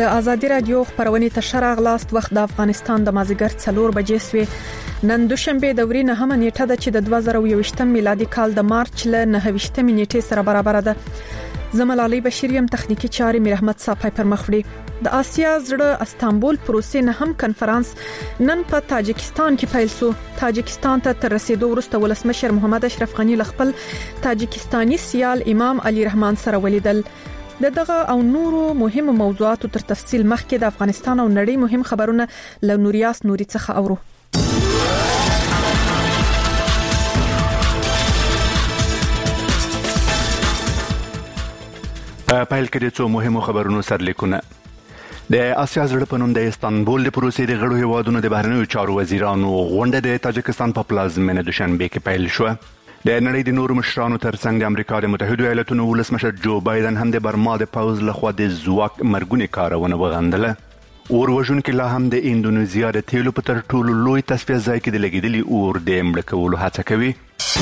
د ازادي رادیو خبرونه تشر اغلاست وخت د افغانستان د مازیګر 4 بجې سوی نن دوشنبه د وري نه هم نیټه د چې د 2021 میلادي کال د مارچ ل 9 نیټه سره برابر ده. زملالي بشریم تخنیکی چاري میر احمد صافی پر مخوړي. د آسیا زړه استانبول پروسې نه هم کنفرانس نن په تاجکستان کې پیل شو. تاجکستان ته تر رسیدو وروسته ولسمشر محمد اشرف غنی خپل تاجکستاني سیال امام علي رحمان سره ولیدل. دغه او نورو مهمو موضوعاتو تر تفصیل مخکې د افغانستان او نړۍ مهم خبرونه له نوریاس نوري څخه اورو. پیل کې د څو مهمو خبرونو سرلیکونه. د آسیا زړه په نوم د استانبول د پروسې د غړو هیوادونو د بهرنیو چارو وزیرانو غونډه د تاجکستان په پلازمینه دوشنبه کې پیل شوه. د نړۍ د نورو مشرانو ترڅنګ د امریکا د متحده ایالاتونو ولسمشر جو بایدن هم د برما د پوز لخوا د ځواک مرګونی کارونه وغندله. اور وژونکي لا هم د انډونیزیا د تیلو په تر ټولو لوی تصفیه ځای کې د لګیدلي اور د مړه کولو هڅه کوي.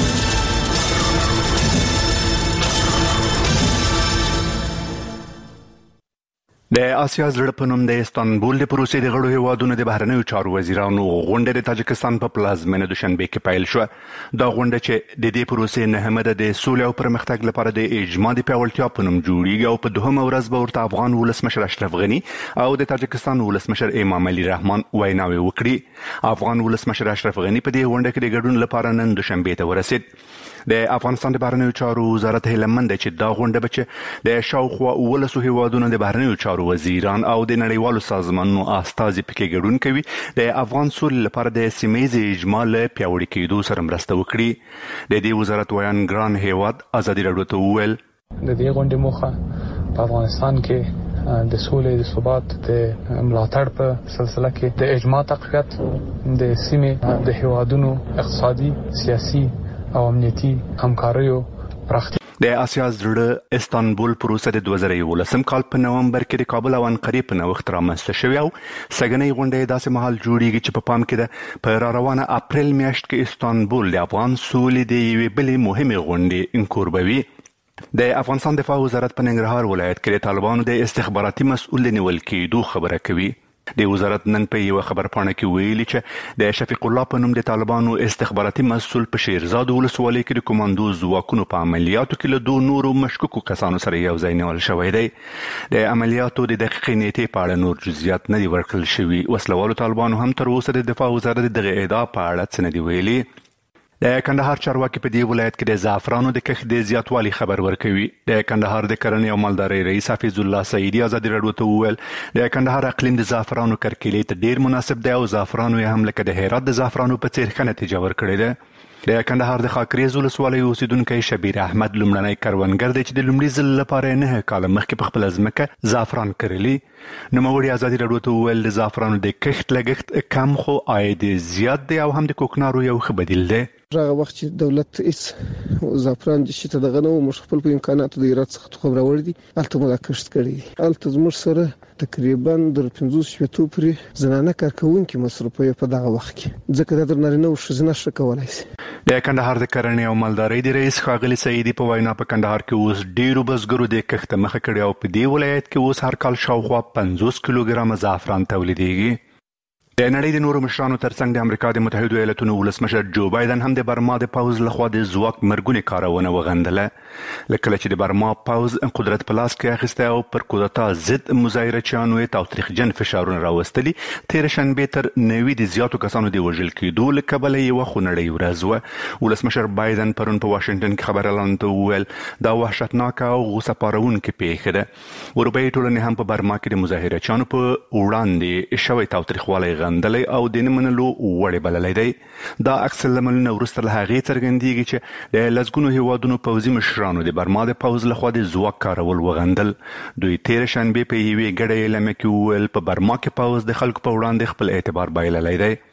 د آسیا زړه په نوم د استانبول د پروسې د غړو هیوادونو د بهرنیو چارو وزیرانو غونډه د تاجکستان په پلازمینه دوشنبه کې پیل شو. دا غونډه چې د دې پروسې نه هم د سولې او پرمختګ لپاره د اجماع د پیاوړتیا په نوم جوړیږي او په دوهمه ورځ به ورته افغان ولسمشر اشرف غنی او د تاجکستان ولسمشر امام علي رحمان ویناوي وکړي. افغان ولسمشر اشرف غنی په دې غونډه کې د ګډون لپاره نن دوشنبه ته ورسید. د افغانستان د بهرنیو چارو وزارت هیلمند چې دا غونډه بچ د شاوخوا ولسو هیوادونو د بهرنیو چارو وزیران او د نړیوالو سازمانونو استازي پکې ګډون کوي د افغان سولې لپاره د سیمې اجماع له پیاوړي کېدو سره مرسته وکړي. د دې وزارت ویان ګران هیواد ازادي راډیو ته وویل د دې غونډې موخه په افغانستان کې د سولې د ثبات د ملاتړ په سلسله کې د اجماع تقویت د سیمې د هیوادونو اقتصادي سیاسي او امنیتي همکاریو پراختیا. د آسیا زړه استانبول پروسه د 2011 کال په نومبر کې د کابل او انقرې په نوښت رامنځته شوې او سګنۍ غونډه داسې مهال جوړیږي چې په پام کې ده په روانه اپریل میاشت کې استانبول د افغان سولې د یوې بلې مهمې غونډې انکوربوي. د افغانستان دفاع وزارت په ننګرهار ولایت کې د طالبانو د استخباراتي مسؤل نیول کېدو خبره کوي. د وزارت نن په یو خبرپاڼه کې ویلي چې د شفیق الله په نوم د طالبانو استخباراتي مسؤل په شیرزاد ولسوالۍ کې د کمانډو ځواکونو په عملیاتو کې له دوه نورو مشکوکو کسانو سره یو ځای نیول شوی دی. د عملیاتو د دقیقې نیټې په اړه نور جزئیات نه دي ورکړل شوي. وسلوالو طالبانو هم تر اوسه د دفاع وزارت دغه ادعا په اړه څه نه دي ویلي. د کندهار چارواکي په دې ولایت کې د زعفرانو د کښت د زیاتوالي خبر ورکوي. د کندهار د کرنې او مالدارۍ رئیس حفیظ الله سعیدي ازادي راډیو ته وویل د کندهار اقلیم د زعفرانو کرکیلې ته ډیر مناسب دی او زعفرانو یې هم لکه د هرات د زعفرانو په څیر ښه نتیجه ورکړې ده. د کندهار د خاکریز ولسوالۍ اوسیدونکی شبیر احمد لومړنی کروندګر دی چې د لومړي ځل لپاره 9 کاله مخکې په خپل ځمکه زعفران کرلی. نوموړي ازادي راډیو ته وویل د زعفرانو د کښت لګښت کم خو عاید زیات دی او هم د کوکنارو یو ښه بدیل دی. هغه وخت چې دولت هیڅ زعفران د شته دغه نو موږ خپل په امکاناتو د ایراد څخه تخم راوړ دي الته موږ کښت کړی. الته زموږ سره تقریبا د 15 شپږ پورې زنانه کارکونکو مصرفوي په دغه وخت کې ځکه د نارینه او ښځینه شته کولای شي. د کندهار د کرنې او مالدارۍ د رئیس ښاغلي سعیدي په وینا په کندهار کې اوس ډیرو بزګرو د کښت مخه کړې او په دې ولایت کې اوس هر کال شاوخوا 50 کیلوګرام زعفران تولیدېږي. د نړۍ د نورو مشرانو ترڅنګ د امریکا د متحده ایالاتونو ولسمشر جو بایدن هم د برما د پوز لخوا د ځواک مرګونی کارونه وغندله. لکه چې د برما پوز قدرت په لاس کې اخیسته او پر کودتا ضد مظاهرچیانو یې تاوتریخجن فشارونه راوستلي. تیر شنبه تر 90 د زیاتو کسانو د وژل کېدو له کبله یو خونړی ورځ وه. ولسمشر بایدن پرون په واشنگټن کې خبر اعلان ته وویل دا وحشتناک او غوسه پاروونکې پیښه ده. اروپایي ټولنې هم په برما کې د مظاهرچیانو په وړاندې شوی تاوتریخوالی غندلی او د نه منلو وړ بللی دی. دا عکس العملونه وروسته له هغې څرګندېږي چې د لسګونو هیوادونو پوځي مشرانو د برما د پوځ لخوا د ځواک کارول وغندل. دوی تیر شنبه په یوې ګډه اعلامیه کې وویل په برما کې پوځ د خلکو په وړاندې خپل اعتبار بایللی دی.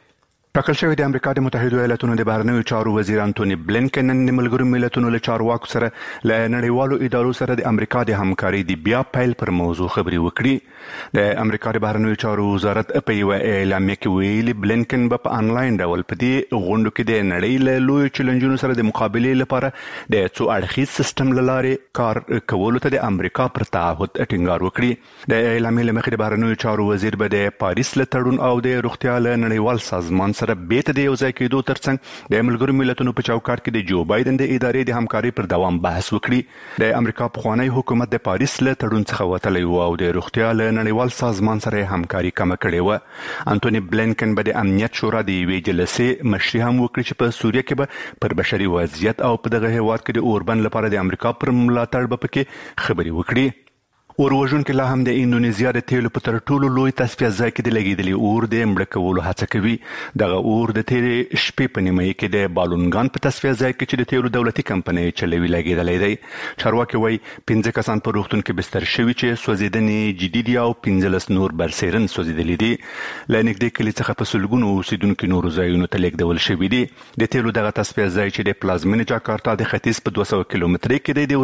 ټاکل شوی د امریکا د متحده ایالاتونو د بهرنیو چارو وزیر انټونی بلینکن نن د ملګرو ملتونو له چارواکو سره له نړیوالو ادارو سره د امریکا د همکارۍ د بیا پیل پر موضوع خبرې وکړي. د امریکا د بهرنیو چارو وزارت په یو اعلامیه کې ویلي بلینکن په انلاین ډول په دې غونډو کې د نړۍ له لوی چیلنجونو سره د مقابلې لپاره د څو اړخیز سیستم لارې کار کولو ته د امریکا پر تعهد ټینګار وکړي. د اعلامیې له مخې د بهرنیو چارو وزیر به د پاریس له تړون او د روغتیا له نړیوال سازمان سره بیت د یو ځای کېدو ترڅنګ د ملګرو ملتونو په چوکاټ کې د جو بایدن د ادارې د همکارۍ پر دوام بحث وکړي. د امریکا پخوانی حکومت د پاریس له تړون څخه وتلی و او د روغتیا له نړیوال سازمان سره همکاري کمه کړې و. انټونی بلینکن به د امنیت شورا د یوې جلسې مشري هم وکړي چې په سوریه کې به پر بشري وضعیت او په دغه هیواد کې د اوربند لپاره د امریکا پر ملاتړ به پکې خبرې وکړي. اوروژونکو لا هم د انډونیزیا د تیلو په تر ټولو لوی تصفیه ځای کې د لګیدلي اور د مړه کولو هڅه کوي. دغه اور د تیرې شپې په نیمایي کې د بالونګان په تصفیه ځای کې چې د تیلو دولتي کمپنۍ چلوي لګیدلی دی. چارواکي وایي 15 کسان په روغتون کې بستر شوي چې سوځېدنې جدي دي او 15 نور برسېرن سوځېدلي دي. له نږدې کلي څخه په سلګونو اوسېدونکو نورو ځایونو ته لیږدول شوي دي. د تیلو دغه تصفیه ځای چې د پلازمینې جاکارتا د ختیځ په 200 کیلومترۍ کې دی د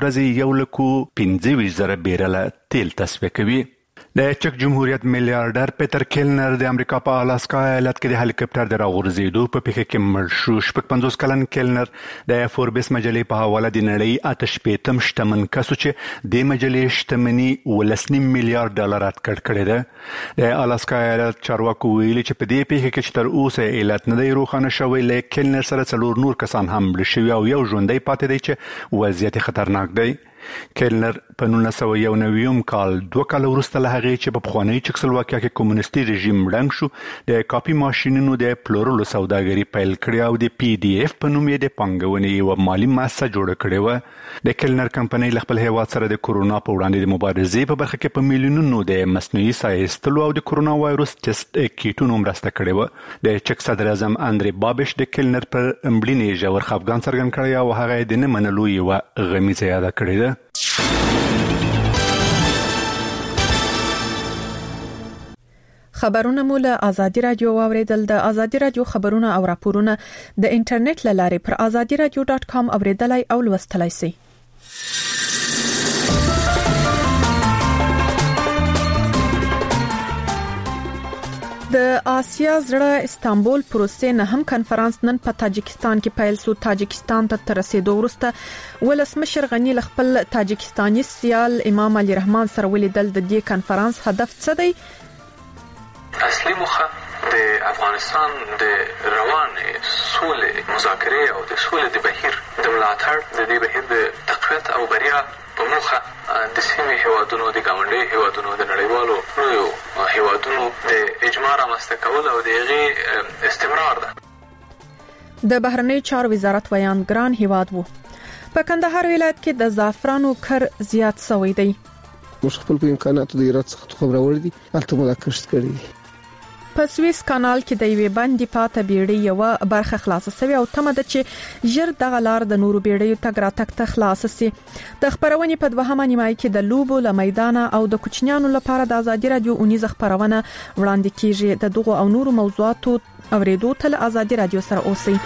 ورځې 1,25,000 بیرله تیل تصفیه کوي. د چک جمهوریت میلیارډر پیټر کیلنر د امریکا په الاسکا ایالت کې د هلیکاپټر د راغورځېدو په پیښه کې مړ شو. 50 کلن کیلنر د فوربس مجلې په حواله د نړۍ 88م شتمن کس چې د مجلې شتمني 1.5 میلیارډ ډالر اټکل کړی دی. د الاسکا ایالت چارواکو ویلي چې په دې پیښه کې چې تر اوسه ایالت نه دی روښانه شوی، له کیلنر سره 4 نور کسان هم مړ شوي او یو ژوندی پاتې دی چې وضعیت خطرناک دی. کیلنر په 1991 کال 2 کال وروسته له هغې چې په پخوانۍ چکسلواکیا کې کمونیستي رژیم ړنګ شو د کاپي ماشینونو د پلورلو سوداګري پیل کړې او د PDF په نوم یې د پانګونې یوه مالي مؤسسه جوړه کړې وه. د کیلنر کمپنۍ له خپل هیواد سره د کورونا په وړاندې د مبارزې په برخه کې په میلیونونو د مصنوعي ساه ایستلو او د کورونا وایروس ټیسټ کیټونو مرسته کړې وه. د چک صدر اعظم اندرې بابش د کیلنر پر مړینې ژور خفګان څرګند کړی او هغه یې د نه منلو یوه غمیزه یاده کړې ده. خبرونه مو له آزادي رادیو واوریدل. د آزادي رادیو خبرونه او راپورونه د انټرنیټ له لارې پر azadiradio.com اوریدلای او لوستلای شئ. د آسیا زړه استانبول پروسې نه هم کانفرنس نن په تاجکستان کې پیل شو. تاجکستان ته رسیدو وروسته ولسمشر غنی ل خپل تاجکستاني سیال امام علي رحمان سره ولیدل. د دې کانفرنس هدف څه دی؟ اصلي موخه د افغانستان د روانې سولې مذاکرې او د سولې د بهیر د ملاتړ، د دې بهیر د تقویت او بریا په موخه د سیمې هیوادونو، د ګاونډي هیوادونو، د نړیوالو لویو هیوادونو د اجماع رامنځته کول او د هغې استمرار ده. د بهرنی چارو وزارت ویان ګران هیواد وو. په کندهار ولایت کې د زعفرانو کر زیات شوی دی. موږ خپل په امکاناتو د ایراد څخه خبرور دي البته موږ کښت کړی دي. په سویس کانال کې د یوې باندې پاته بیړۍ یو برخه خلاصه شوی او تمه ده چې ژر دغه لار د نورو بیړیو تګ راتګ ته خلاص شي. د خبرونې په 2مه نیمایي کې د لوبو له میدان او د کوچنیانو لپاره د آزادي رادیو اونیزه خبرونه وړاندې کیږي. د دغو او نورو موضوعاتو اوریدو ته له آزادي رادیو سره اوسئ.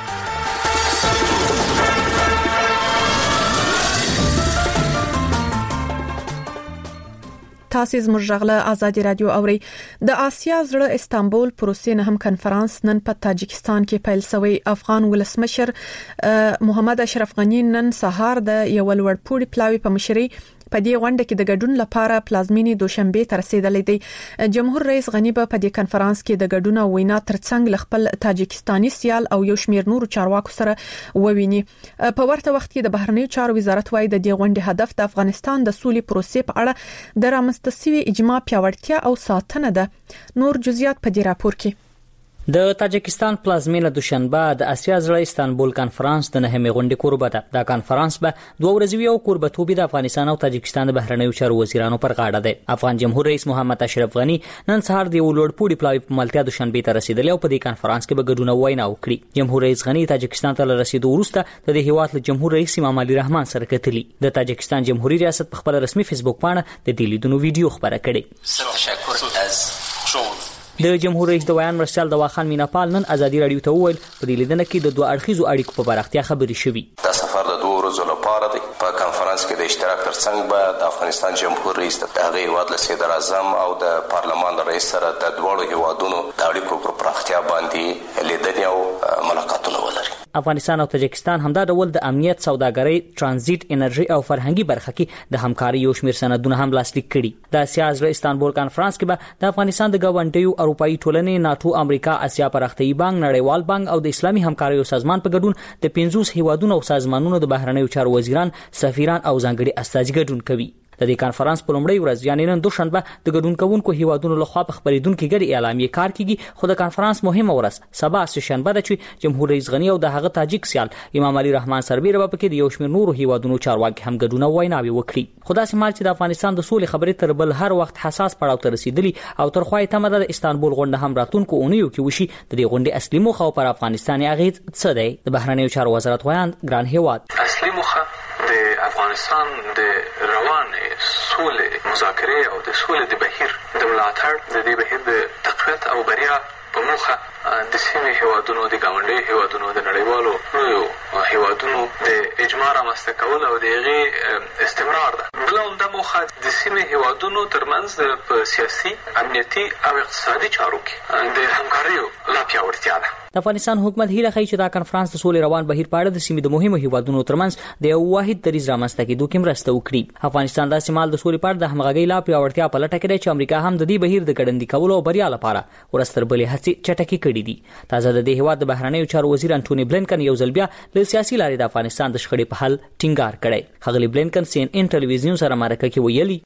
تاسو زموږ غږ له آزادي رادیو اوري. د آسیا زړه استانبول پروسې نه هم کانفرنس نن په تاجکستان کې پیل شوی. افغان ولسمشر محمد اشرف غنی نن سهار د یو لوړپوړي پلاوي په مشرۍ په دې غونډه کې د ګډون لپاره پلازمینې دوشنبه ته رسیدلې دی. جمهور رئیس غنی په دې کانفرنس کې د ګډون او وینا ترڅنګ خپل تاجکستاني سیال او یو شمېر نورو چارواکو سره وویني. په ورته وخت کې د بهرنی چارو وزارت وايي د دې غونډې هدف د افغانستان د سولې پروسې په اړه د رامنځته اجماع پیاوړتیا او ساتنه ده. نور جزئیات په دې راپور کې. د تاجکستان پلازمینه دوشنبه د آسیا زړه استانبول کانفرنس د نهمې غونډې کوربه ده. دا کانفرنس به 2 ورځې او کوربتوب د افغانستان او تاجکستان د بهرنیو چارو وزیرانو پر غاړه دی. افغان جمهور رئیس محمد اشرف غنی نن سهار د لوړپوړي پلاوي په ملتیا دوشنبه ته رسیدلی او په دې کانفرنس کې به ګډون وینا وکړي. جمهور رئیس غنی تاجکستان ته رسیدو وروسته د هیواد له جمهور رئیس امام علي رحمان سره کتلی. د تاجکستان جمهوریت ریاست په خپل رسمي فیسبوک باندې د دې لیدونو ویډیو خبره کړې. د جمهور رئیس د بیان مرستیال دواخان میناپال نن ازادي رادیو ته وویل په دې لیدنه کې د دوه اړخیزو اړیکو په پراختیا خبرې شوې. دا سفر د 2 ورځو لپاره دی. په کانفرنس کې د اشتراک ترڅنګ به د افغانستان جمهور رئیس د هغه هیواد له صدر اعظم او د پارلمان رئیس سره د دوړو هیوادونو د اړیکو پر پراختیا باندې لیدنې او ملاقاتونه ولري. افغانستان او تاجکستان همدا ډول د امنیت، سوداګرۍ، ترانزیت، انرژي او فرهنګي برخه کې د همکاري یو شمېر سندونه هم لاسلیک کړي. د اسیا زړه استانبول کانفرنس کې به د افغانستان د ګاونډیو اروپאי ټولنې، ناتو، امریکا، اسیا پراختیایي بانک، نړیوال بانک او د اسلامي همکاریو سازمان په ګډون د 50 هیوادونو او سازمانونو د بهرنیو چارو وزیران، سفیران او ځانګړي استازي ګډون کوي. د دې کانفرنس په لومړۍ ورځ یعنی نن دوشنبه د ګډون کوونکو هیوادونو لخوا په خبرېدونکو ګډ اعلامیه کار کیږي. خو د کانفرنس مهمه ورځ سبا سهشنبه ده چې جمهور رئیس غنی او د هغه تاجک سیال امام علي رحمان سربېره په کې د یو شمېر نورو هیوادونو چارواکي هم ګډون او ویناوي وکړي. خو داسې مال چې د افغانستان د سولې خبرې تر بل هر وخت حساس پړاو ته رسیدلی او تر خوای تمه د استانبول غونډه هم راتونکو اونیو کې وشي. د دې غونډې اصلي موخه پر افغانستان اغیز څه دی؟ د بهرنیو چارو وزارت ویان ګران هیواد اصلي موخه د افغانستان د روان سولې مذاکرې او د سولې د بهیر د ملاتړ د دې بهیر د تقویت او بریا په موخه د سیمې هیوادونو، د ګاونډي هیوادونو، د نړیوالو لویو هیوادونو د اجماع رامنځته کول او د هغې استمرار ده. بله عمده موخه د سیمې هیوادونو ترمنځ په سیاسي، امنیتي او اقتصادي چارو کې د همکاریو لا پیاوړتیا ده. د افغانستان حکومت هیله کوي چې دا کانفرنس د سولې روان بهیر په اړه د سیمې د مهمو هیوادونو ترمنځ د یو واحد دریځ رامنځته کېدو کې مرسته وکړي. افغانستان د سیمال د سولې په اړه د همغږۍ لا پیاوړتیا په لټه کې دی چې امریکا هم د دې بهیر د ګړندي کولو او بریا لپاره ورستر بلې هڅې چټکې کړې دي. تازه د دې هیواد د بهرنیو چارو وزیر انټونی بلینکن یو ځل بیا له سیاسي لارې د افغانستان د شخړې په حل ټینګار کړی. ښاغلي بلینکن سي ان ان ټلویزیون سره مرکه کې ویلي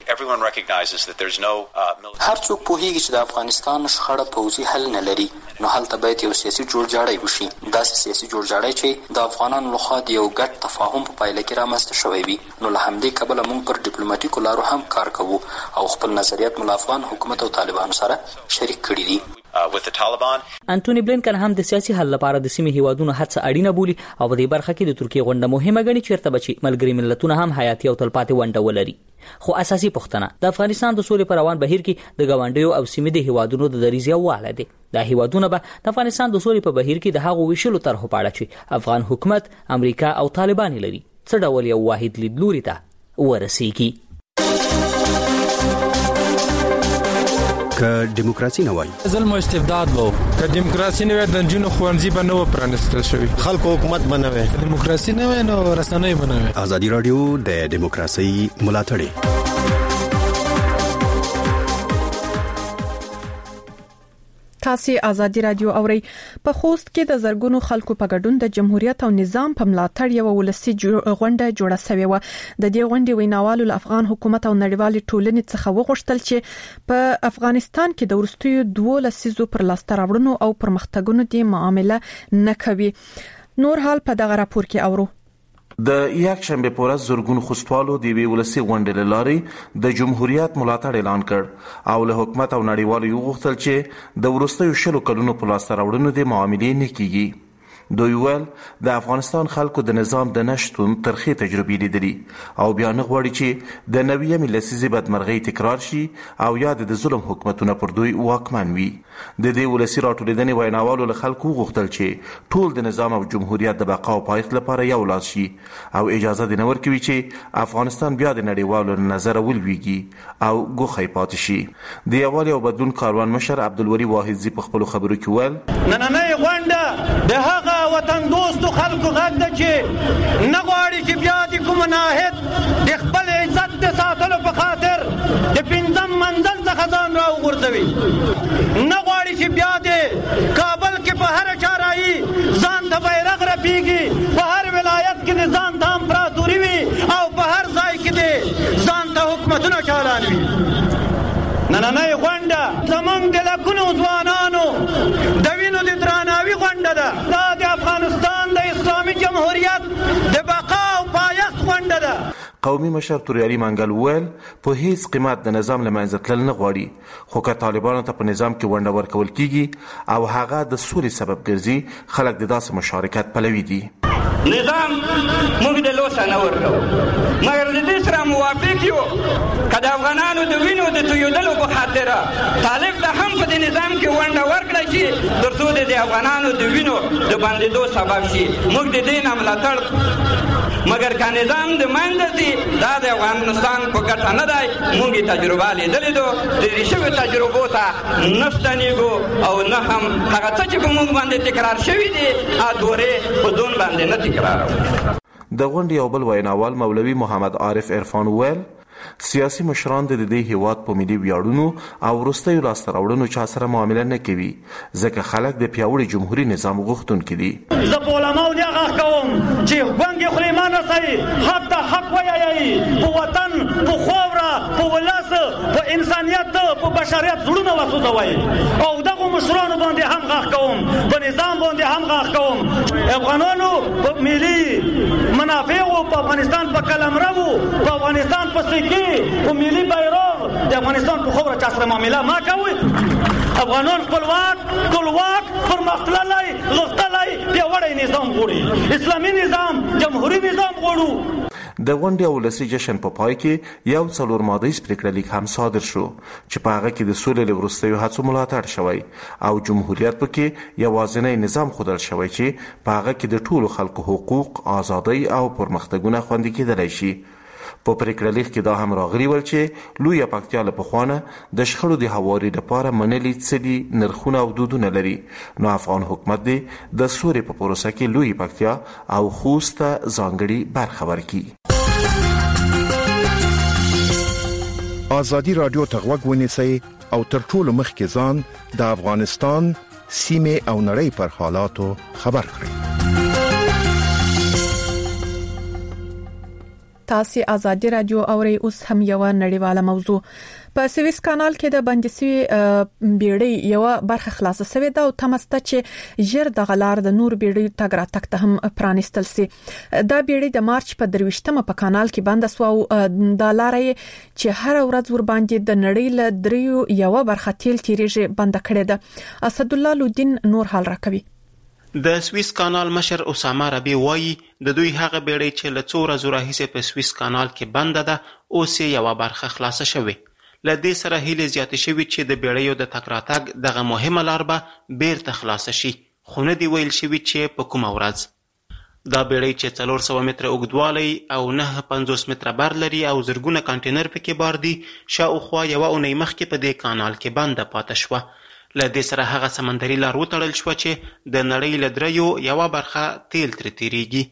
هر څوک پوهیږي چې د افغانستان شخړه پوځي حل نه لري، نو هلته باید یو سیاسي جوړجاړی وشي. داسې سیاسي جوړجاړی چې د افغانانو لخوا د یو ګډ تفاهم په پایله کې رامنځته شوی وي. نو له همدې کبله موږ پر ډیپلوماټیکو لارو هم کار کوو او خپل نظریات مو له افغان حکومت او طالبانو سره شریک کړي دي. انټونی بلینکن هم د سیاسي حل لپاره د سیمې هیوادونو هڅه اړینه بولي او په دې برخه کې د ترکیه غونډه مهمه ګڼي چیرته به چې ملګري ملتونه هم حیاتي او تلپاتې ونډه ولري. خو اساسي پوښتنه د افغانستان د سولې پر روان بهیر کې د ګاونډیو او سیمې د هیوادونو د دریځ یووالی دی. دا هیوادونه به د افغانستان د سولې په بهیر کې د هغو ویشلو طرحو په اړه چې افغان حکومت، امریکا او طالبان لري څه ډول یو واحد لیدلوري ته ورسیږي. که دیموکراسي نه وای ظلم او استبداد وو، که دیموکراسي نه وای د جنونو خوانځي به نه پرانستل شوی، خلکو حکومت بنوي، دیموکراسي نه وای نو رسنۍ بنوي. ازادي رادیو د دیموکراسي ملاتړ تاسو ازادي رادیو اوري. په خوست کې د زرګونو خلکو په ګډون د جمهوریت او نظام په ملاتړ یو ولسی غونډه جوړه شوې و. د دې غونډې ویناوالو له افغان حکومت او نړیوال ټولنې څخه وغوښتل چې په افغانستان کې د ورستیو 2 لسیزو پر لاس راوړنو او پرمختګونو د معاملې نه کوي. نور حال په دغه راپور کې اورو. د یک شنبه پورز زرګون خوستوالو د وی ولسی غونډې لاري د جمهوریت ملاتړ اعلان کړ او له حکومت او نړیوالو یو غوښتل چې د ورستیو شلو کلونو په لاس راوړنو د معاملې نه کیږي. دوی ویل د افغانستان خلکو د نظام د نشټون ترخی تجربې لیدلي او بیا نه غواړي چې د نوې لسیزې بدمرغۍ تکرار شي او یا د ظلم حکومتونه پر دوی واکمن وي. د دې ولسی راټولېدنې ویناوالو له خلکو غوښتل چې ټول د نظام او جمهوریت د بقا او پایښت لپاره یو لاس شي او اجازه دې نه ورکوي چې افغانستان بیا د نړیوالو نظر ولويږي او ګوخې پاتې شي. د یووالي او بدلون کاروان مشر عبدالولی واحدزي په خپل خبرو کې ویل نننۍ غونډه د هغه وطن دوستو خلکو غږ ده چې نه غواړي چې بیا د کوم ناهد د خپل عزت د ساتلو په خاطر د 5م منزل څخه ځان راوغورځوي، نه غواړي چې بیا د کابل کې په هر چارایي ځان ته بیرغ رپیږي، په هر ولایت کې د ځان ته امپراتوري وي او په هر ځای کې د ځان ته حکومتونه چالان وي. نننۍ غونډه زمونږ د لکونو ځوانانو د وینو د درناوي غونډه ده. دا د افغانستان د اسلامي جمهوریت د بقا او پایښت غونډه ده. قومي مشر توریالي منګل ویل په هیڅ قیمت د نظام له منځه تلل نه غواړي، خو که طالبانو ته په نظام کې ونډه ورکول کیږي او هغه د سولې سبب ګرځي، خلک د داسې مشارکت پلوي دي. نظام موږ د لوسه نه ورکوو، مګر د دې سره موافق یو که د افغانانو د وینو د تویېدلو په خاطره طالب ته هم په دې نظام کې ونډه ورکړه شي تر څو د افغانانو د وینو د بندېدو سبب شي. موږ د دې نه ملاتړ، مګر که نظام د منځه ځي دا د افغانستان په ګټه نه دی. موږ یې تجربه لیدلې ده، د دې شویو تجربو ته نه ستنېږو او نه هم هغه څه چې په موږ باندې تکرار شوي دي دورې په ځون باندې نه تکراروو. د غونډې یو بل ویناوال مولوي محمد عارف عرفان وویل سیاسي مشران د دې هیواد په ملي ویاړونو او وروستیو لاسته راوړنو چا سره معامله نه کوي، ځکه خلک د پیاوړي جمهوریت نظام غوښتونکي دي. زه په علماو نه غږ کوم چې ګونګې خولې ما نه صحیح حق ته حق وایي، په وطن، په خاوره، په ولس، په انسانیت، په بشریت زړونه وسوځوي. او دغه مشرانو باندې هم غږ کوم، په نظام باندې هم غږ کوم. افغانانو په ملي منافعو، په افغانستان په قلمرو، په افغانستان په په ملي بیرغ د افغانستان په خاوره چا سره معامله ما کوي. افغانان خپلواک، ټولواک، پرمختللی، غښتلی پیاوړی نظام غواړي، اسلامي نظام، جمهوري نظام غواړو. د غونډې ولسي جشن په پای کې یو 4 مادهیز پریکړه لیک هم صادر شو چې په هغه کې د سولې له وروستیو هڅو ملاتړ شوی او جمهوریت پکې یوازینی نظام ښودل شوی چې په هغه کې د ټولو خلکو حقوق، ازادۍ او پرمختګونه خوندي کېدلی شي. په پریکړه لیک کې دا هم راغلي ول چې لویه پکتیا له پخوانه د شخړو د هواري لپاره منلي څه دي نرخونه او دودونه لري، نو افغان حکومت دی د سورې په پروسه کې لویه پکتیا او خوست ته ځانګړي برخه ورکړي. ازادي رادیو ته غوږ ونیسئ او تر ټولو مخکې ځان د افغانستان سیمه او نړۍ پر حالاتو خبر کړئ. تاسو ازادي رادیو اوري. اوس هم یو نړیواله موضوع. په سویس کانال کې د بندسي بیړۍ یو برخه خلاصه شوې ده او تمسته چې ژر د غلار د نور بیړۍ تګ راتګ ته هم پرانستل سي. دا بیړۍ د مارچ په 23مه په کانال کې بند شو او د لارې چې هر ورځ ور باندې د نړۍ له دریو یو برخه تیل تیریږي بند کړې ده. اسد الله لودین نور حال راکوي. د سویس کانال مشر اسامه ربی وایي د دوی هغه بیړۍ چې له څو ورځو راهیسې په سویس کانال کې بند ده اوس یو برخه خلاصه شوې. له دې سره هیله زیاتې شوې چې د بیړیو د تګ راتګ دغه مهمه لار به بیرته خلاصه شي، خو نه دی ویل شوي چې په کومه ورځ. دا بیړۍ چې 400 متره اوږدوالی او 950 متره بر لري او زرګونه کانټینر پکې بار دي، شاوخوا یوه اونۍ مخکې په دې کانال کې بنده پاتې شوه. له دې سره هغه سمندري لار وتړل شوه چې د نړۍ له دریو یوه برخه تیل ترې تیریږي.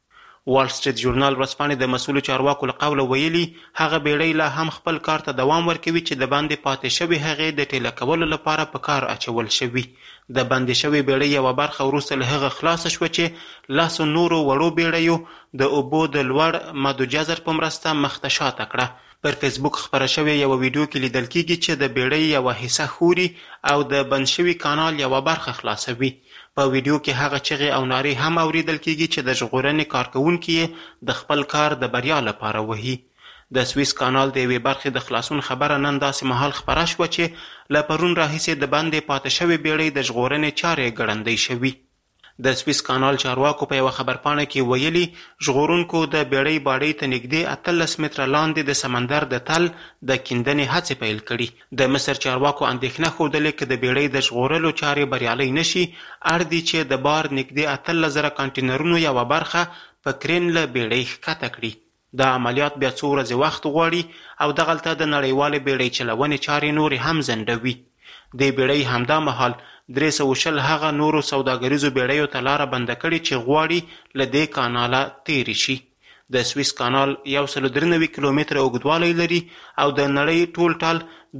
وال سټریټ ژورنال ورځپاڼې د مسؤلو چارواکو له قوله ویلي هغه بیړۍ لا هم خپل کار ته دوام ورکوي چې د باندې پاتې شوې هغې د ټیله کولو لپاره په کار اچول شوي. د باندې شوې بیړۍ یوه برخه وروسته له هغه خلاصه شوه چې 10 نورو وړو بیړیو د اوبو د لوړ مدو جزر په مرسته مخته شاته کړه. پر فیسبوک خبره شوې یو ویډیو کې لیدل کېږي چې د بیړۍ یوه حصه خوري او د بند شوي کانال یوه برخه خلاصوي. په ویډیو کې هغه چغې او نارې هم اوریدل کېږي چې د ژغورنې کارکوونکي یې د خپل کار د بریا لپاره وهي. د سویس کانال د یوې برخې د خلاصون خبره نن داسې مهال خپره شوه چې له پرون راهیسې د باندې پاتې شوې بیړۍ د ژغورنې چارې ګړندۍ شوي. د سویس کانال چارواکو په یو خبرپاڼه کې ویلي ژغورونکو د بیړۍ باډۍ ته نږدې 18 متره لاندې د سمندر د تل د کیندنې هڅې پیل کړي. د مصر چارواکو اندېښنه ښودلې که د بیړۍ د ژغورلو چارې بریالۍ نشي اړ دي چې د بار نږدې 18,000 کانټینرونو یوه برخه په کرین له بیړۍ ښکته کړي. دا عملیات بیا څو ورځې وخت غواړي او دغلته د نړیوالې بیړۍ چلونې چارې نورې هم ځنډوي. دې بیړۍ همدا مهال 320 هغه نورو سوداګریزو بیړیو ته لاره بنده کړې چې غواړي له دې کاناله تیرې شي. د سویس کانال 193 کیلومتره اوږدوالی لري او د نړۍ ټول ټال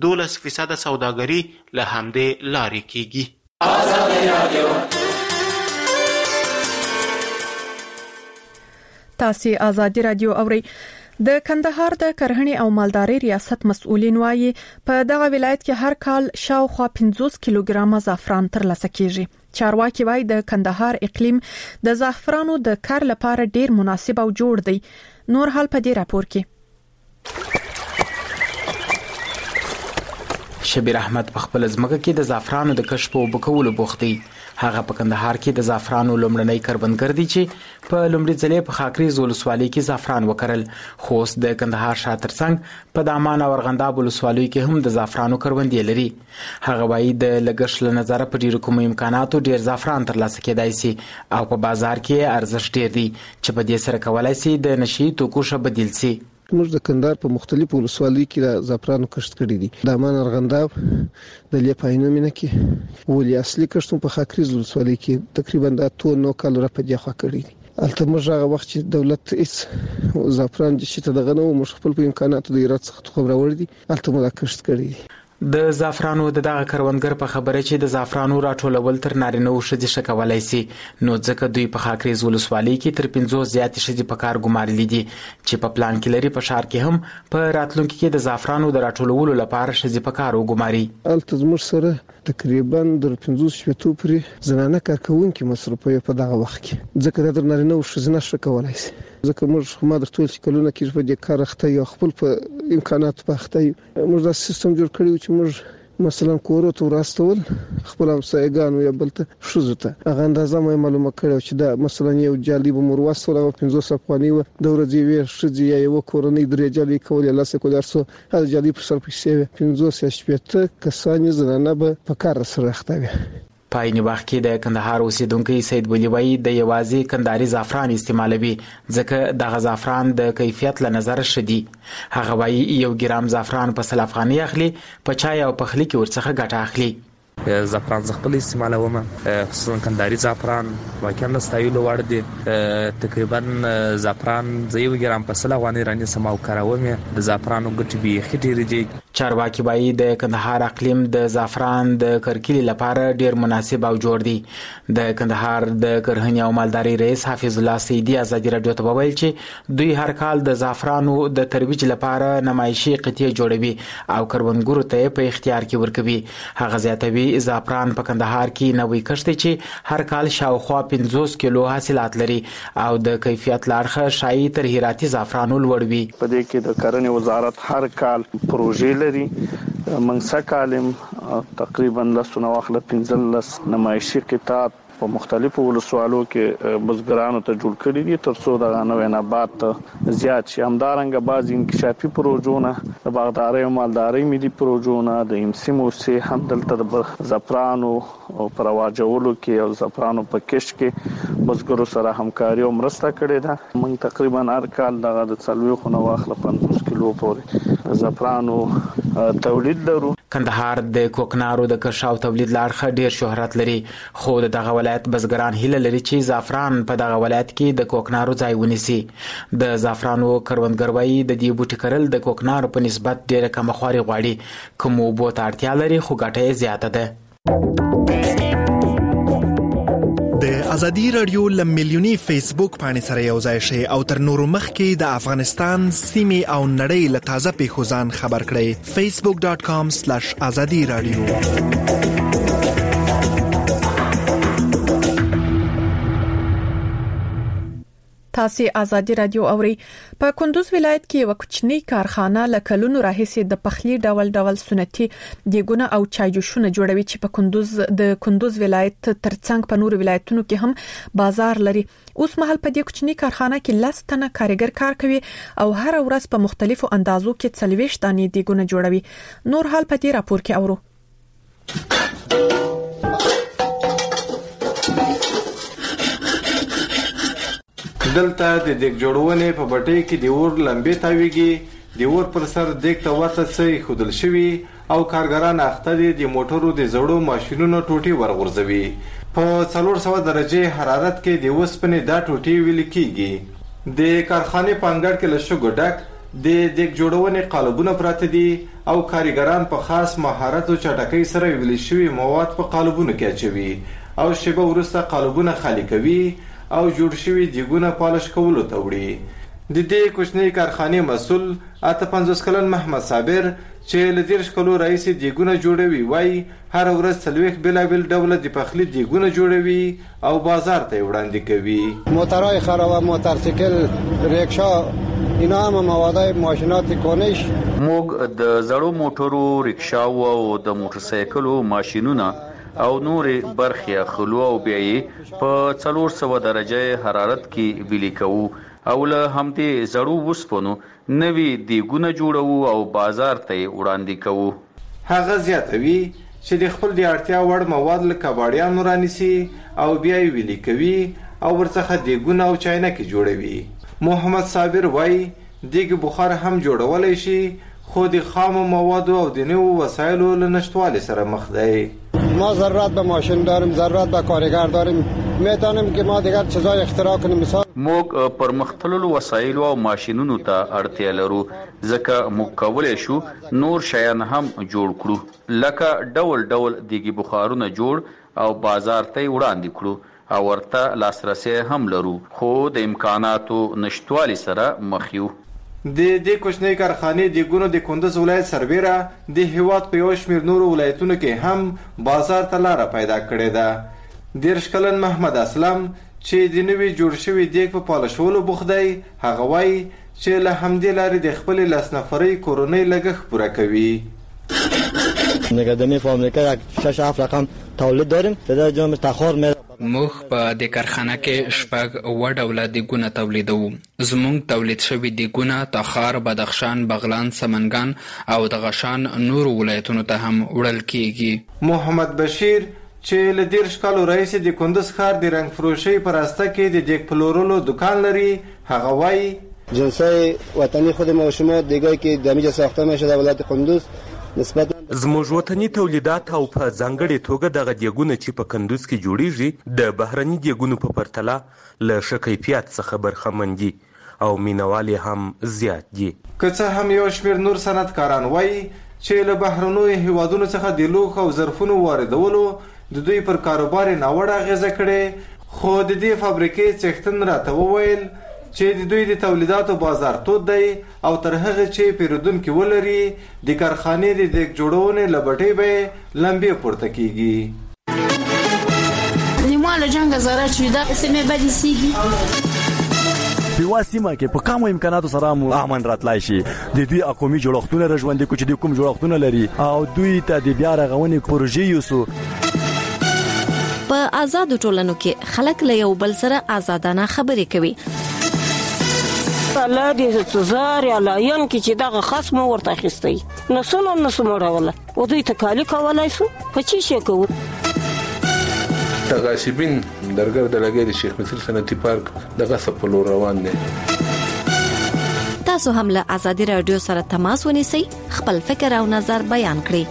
12% سوداګري له همدې لارې کیږي. تاسو ازادي رادیو اورئ. د کندهار د کرهڼې او مالدارۍ ریاست مسؤلین وایي په دغه ولایت کې هر کال شاوخوا 50 کیلوګرام زعفران ترلاسه کیږي. چارواکي وایي د کندهار اقلیم د زعفرانو د کار لپاره ډیر مناسب او جوړ دی. نور حال په دې راپور کې. شبیر احمد په خپل ځمکه کې د زعفرانو د کشف او بکولو بوخت دی. هغه په کندهار کې د زعفرانو لومړنی کروندګر دی چې په لومړي ځل په خاکریز ولسوالۍ کې زعفران وکرل. خو اوس د کندهار شاته ترڅنګ په دامان او ارغنداب ولسوالیو کې هم د زعفرانو کروندې لري. هغه وایي د لګښت له نظره په ډیرو کومو امکاناتو ډیر زعفران ترلاسه کېدای شي او په بازار کې ارزښت ډیر دی چې په دې سره کولای شي د نشي توکو ښه بدیل شي. موږ د کندهار په مختلفو ولسوالیو کې د زعفرانو کښت کړی دي. د امان ارغنداب د لیپاینو مینه کې ولې اصلي کښت په خاکریز ولسوالۍ کې تقریبا د 2 کال را په دغه کړی دي. البته موږ هغه وخت چې دولت هیڅ زعفران د شته دغه نو موږ خپل په امکاناتو د ایراد څخه خبر راوړی دي. البته موږ کښت کړی دي. د زعفرانو دغه کروندګر په خبره چې د زعفرانو راټولول تر نارینه او ښځې شکولای شي، نو ځکه دوی په خاکریز ولسوالۍ کې تر 50 زیات ښځې په کار ګمارلې دي چې په پلان کې لري په ښار کې هم په راتلونکي کې د زعفرانو د راټولولو لپاره ښځې په کار وګماري. البته زموږ سره تقریبا د 15 شپې پورې زنانه کارکونکي مصرفوي په دغه وخت کې، ځکه د نارینه او ښځې نشه کولای شي. ځکه موږ ما درته ویل چې کلونه کې په دې کار اخته یو خپل په امکانات په اخته موږ دا سیستم جوړ کړی چې موږ مثلا کورو ته راستول خپل همسایګانو یا بلته شوزو ته هغه اندازه مې معلومه کړو چې دا مثلا یو جالب مرواستول او 500 افغاني و د ورځې وی شځي یا یو کورنۍ درې جالي کولې لاسه کولر سو هغه جالب پر سر پښې 500 شپته کسانې زنانه به په کار سره اختوي. په عین وخت کې د کندهار اوسیدونکو سید ولی وایي د یوازې کندهاري زعفران استعمالوي ځکه دغه زعفران د کیفیت له نظر شدي. هغه وایي 1 ګرام زعفران په 100 افغاني اخلي، په چای او پخلي کې ورڅخه ګټه اخلي. زعفران خپل استعمالوم، خصوصا کندهاري زعفران واقعا ستایلو وړ دي. تقریبا زعفران 1 ګرام په 100 افغاني راني سماو کاروم. د زعفرانو ګټې به خېټې دي. چارواکي وایي د کندهار اقلیم د زعفران د کرکیلې لپاره ډیر مناسب او جوړ دی. د کندهار د کرهنې او مالدارۍ رئیس حافظ الله سیدی ازادي رادیو ته وویل چې دوی هر کال د زعفرانو د ترویج لپاره نمایشي قطعې جوړوي او کروندګرو ته په اختیار کې ورکوي. هغه زیاتوي زعفران په کندهار کې نوې کښت چې هر کال شاوخوا 50 کیلو حاصلات لري او د کیفیت لارښه شایي تر هراتي زعفرانو لوړ وي. په دې کې د کرنې وزارت هر کال پروژې لري. منځ کالم تقریبا لسونه واخله 15 نمایشي قطعات په مختلفو ولسوالو کې بزګرانو ته جوړ کړي دي ترڅو د نوې نبات زیات شي. همدارنګه بعض انکشافي پروژونه د باغدارۍ او مالدارۍ ملي پروژونه د امسی موسسې هم دلته د زعفرانو او پرواجولو کې او زعفرانو په کښت کې بزګرو سره همکاري او مرسته کړې ده. موږ تقریبا هر کال د 40 خونه واخله 50 کیلو پورې زعفرانو تولید لرو. کندهار د کوکنارو د کښت او تولید لارښه ډیر شهرت لري، خو دغه ولایت بزګران هیله لري چې زعفران په دغه ولایت کې د کوکنارو ځای ونیسي. د زعفرانو کروندګر وایي د دې بوټي کرل د کوکنارو په نسبت ډیره کم خواري غواړي، کوم اوبو ته اړتیا لري خو ګټه یې زیاته ده. د ازادي رادیو لملیونی فیسبوک باندې سره یو ځای شي او تر نورو مخکې د افغانستان سیمې او نړۍ له تازه پیښو ځان خبر کړئ. facebook.com/azadi radio. تاسو ازادي رادیو اوري. په کندوز ولایت کې یو کوچنی کارخانه لکلونو راهیسې د پخلی ډول سنتي دیګونه او چایجوشونه جوړوي چې په کندوز ولایت ترڅنګ په نورو ولایتونو کې هم بازار لري. اوس مهال په دې کوچنی کارخانه کې 10 تنه کارګر کار کوي او هر ورځ په مختلفو اندازو کې 40 دانې دیګونه جوړوي. نور حال په دې راپور کې اورو. دلته د دیګ جوړونې په بټۍ کې د اور لمبې تاویږي، د اور پر سر دیګ ته ورته څه خودل شوی او کارګران اخته دي د موټرو د زړو ماشينونو ټوټي ورغورځوي. په 400 درجه حرارت کې د وسپنې دا ټوټي ویل کیږي. د کارخانه په انګړ کې له شګو ډک د دیګ جوړونې قالبونه پراته دي او کارګران په خاص مهارت او چټکۍ سره ویل شوی مواد په قالبونو کې اچوي او شیبه وروسته قالبونه خالی کوي او جوړ شوی دیګونه پالش کولو ته وړي. د دې کوچنی کارخانه مسؤل 58 کلن محمد صابر چې له 10 کلو رئیس دیګونه جوړوي وای هر ورځ 40 بلابل ډول د پخلی دیګونه جوړوي او بازار ته وړاندې کوي. موټرای خراب، موټرسایکل، ریکشا اینا هم مواد ماشینات کنش. موږ د زړو موټرو، رکشاو او د موټرسایکلو ماشینونه او نورې برخې اخلو او بیا یې په 400 درجه حرارت کې ویلي کوو او له همدې زړو وسپنو نوي دیګونه جوړوو او بازار ته یې وړاندې کوو. هغه زیاتوي چې د خپل د اړتیا وړ مواد له کباړیانو رانیسي او بیا یې ویلي کوي او ورڅخه دیګونه او چاینکې جوړوي. محمد صابر وایي دیګ بخار هم جوړولی شي خو د خامو موادو او د نوو وسایلو له نشتوالي سره مخ دی. ما ضرورت به ماشین داریم، ضرورت به کارگر داریم، میتونیم که ما دیگر چیزای اختراع کنیم. مثال موږ پرمختللو وسایلو او ماشینونو ته اړتیا لرو ځکه موږ کولی شو نور شیان هم جوړ کړو لکه ډول ډول دیګي بخارونه جوړ او بازار ته وړاندې کړو او ورته لاسرسي هم لرو خو د امکاناتو نشټوالي سره مخ یو. د دې کوچنۍ کارخانې د ګونو د کندوز ولایت سربیره د هیواد په یو شمېر نورو ولایتونو کې هم بازار ته لاره پیدا کړې ده. 13 کلن محمد اسلم چې د نوي جوړ شوي دیګ په پالشولو بوخت دی هغه وایي چې له همدې لارې د خپل 10 نفرۍ کورنۍ لګښت پوره کوي. نگهداری په امریکا 6-7 رقم تولید داریم در جام تخار می موږ په د کارخانه کې شپږ اوه ډوله دیګونه تولیدوو. زموږ تولید شوي دیګونه تخار، بدخشان، بغلان، سمنګان او د غشان نورو ولایتونو ته هم وړل کیږي. محمد بشیر چې له 13 کالو راهیسې د کندوز ښار د رنګ فروشۍ په راسته کې د دیګ پلورلو دکان لري. هغه وایي جنسای وطنی خود ما و شما دیگایی که دمیجه ساخته میشه در ولایت کندوز نسبت زموږ وطني تولیدات او په ځانګړې توګه دغه دیګونه چې په کندوز کې جوړیږي د بهرني دیګونو په پرتله له ښه کیفیت څخه برخمن دي او مینوال هم زیات دي. که څه هم یو شمېر نور صنعتکاران وایي چې له بهرنیو هیوادونو څخه د لوښو او ظرفونو واردولو د دوی پر کاروبار یې ناوړه اغېزه کړې خو د دې فابریکې څښتن راته وویل چې د دوی د تولیداتو بازار تود دی او تر هغه چې پیرودونکي ولري د کارخانې د دیګ جوړونې له بټۍ به لمبې پورته کیږي. نیمه له جنګ زره چې دا سیمه بدی سیږي په واسمه کې په کومو امکاناتو سره مو امن راتلای شي. د دوی اقومي جوړښتونه رژوندې کو چې د کوم جوړښتونه لري او دوی ته د بیا رغونې پروژې یوسو. په آزاد ټولنو کې خلک له یو بل سره آزادانه خبرې کوي. الله دې تزار یا لاین کې چې دغه خصم ورته خستي نسونه راوله او دوی تکالی کولای شو په چی شي کوو. تغاشبین درګر د لګي د شیخ مصر صنعتي پارک دغه سپلو روان دي. تاسو هم له آزادي رادیو سره تماس ونیسئ، خپل فکر او نظر بیان کړئ.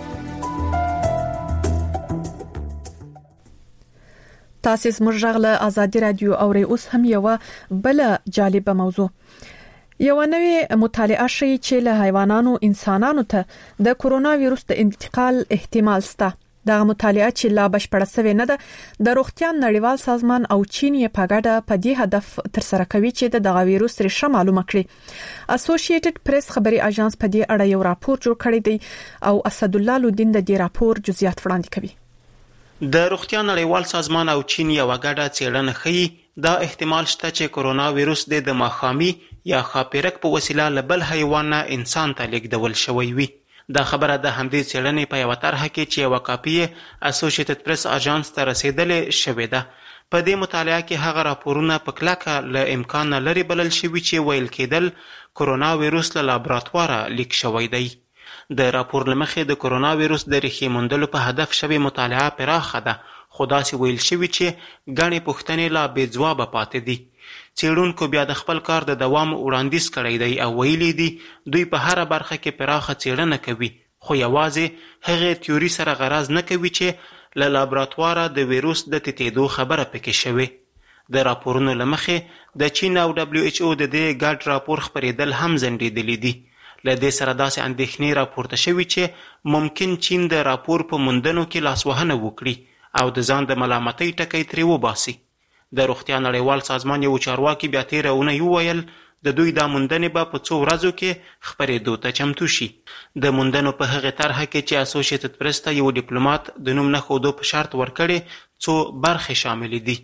تاسو زموږ غږ له آزادي رادیو اورئ. اوس هم یو بل جالب موضوع. یو نوې مطالعه شوی چې له حیواناتو انسانانو ته د کرونا وایروس د انتقال احتمال شته. دا مطالعه چې لا بشپړه شوې نه ده د روغتیا نړیوال سازمان او چین یې په ګډه په دې هدف تر سره کوي چې د وایروس ریښه معلومه کړي. اسوسییټډ پریس خبري اژانس په دې اړه یو راپور جوړ کړی دی او اسد الله لودین د دې راپور جزئیات وړاندې کوي. د روغتیا نړیوال سازمان او چین یو ګډه څېړنه ښيي دا احتمال شته چې کرونا وایروس د ماښامي یا خاپیرک په وسیله له بل حیوان نه انسان ته لیږدول شوی وي. دا خبره د همدې څېړنې په یوه طرحه کې چې یوه کاپي یې اسوسییټډ پریس اژانس ته رسېدلې شوې ده. په دې مطالعه کې هغه راپورونه په کلکه له امکان نه لرې بلل شوي چې ویل کېدل کرونا وایروس له لابراتواره لیک شوی دی. د راپور له مخې د کرونا وایروس د ریښې موندلو په هدف شوې مطالعه پراخه ده خو داسې ویل شوي چې ګڼې پوښتنې لا بې ځوابه پاتې دي. څېړونکو بیا د خپل کار د دوام وړاندیز کړی دی او ویلي دي دوی په هره برخه کې پراخه څېړنه کوي خو یوازې هغې تیوري سره غرض نه کوي چې له لابراتواره د ویروس د تیتېدو خبره پکې شوې. د راپورونو له مخې د چین او WHO د دې ګډ راپور خپرېدل هم ځنډېدلي دي. له دې سره داسې اندېښنې راپورته شوي چې ممکن چین د راپور په موندنو کې لاسوهنه وکړي او د ځان د ملامتۍ ټکی ترې وباسي. د روغتیا نړیوال سازمان یو چارواکي بیا تېره اونۍ وویل د دوی دا موندنې به په څو ورځو کې خپرېدو ته چمتو شي. د موندنو په هغې طرحه کې چې اسوسییټډ پریس ته یو ډیپلومات د نوم نه ښودو په شرط ورکړې څو برخې شاملې دي.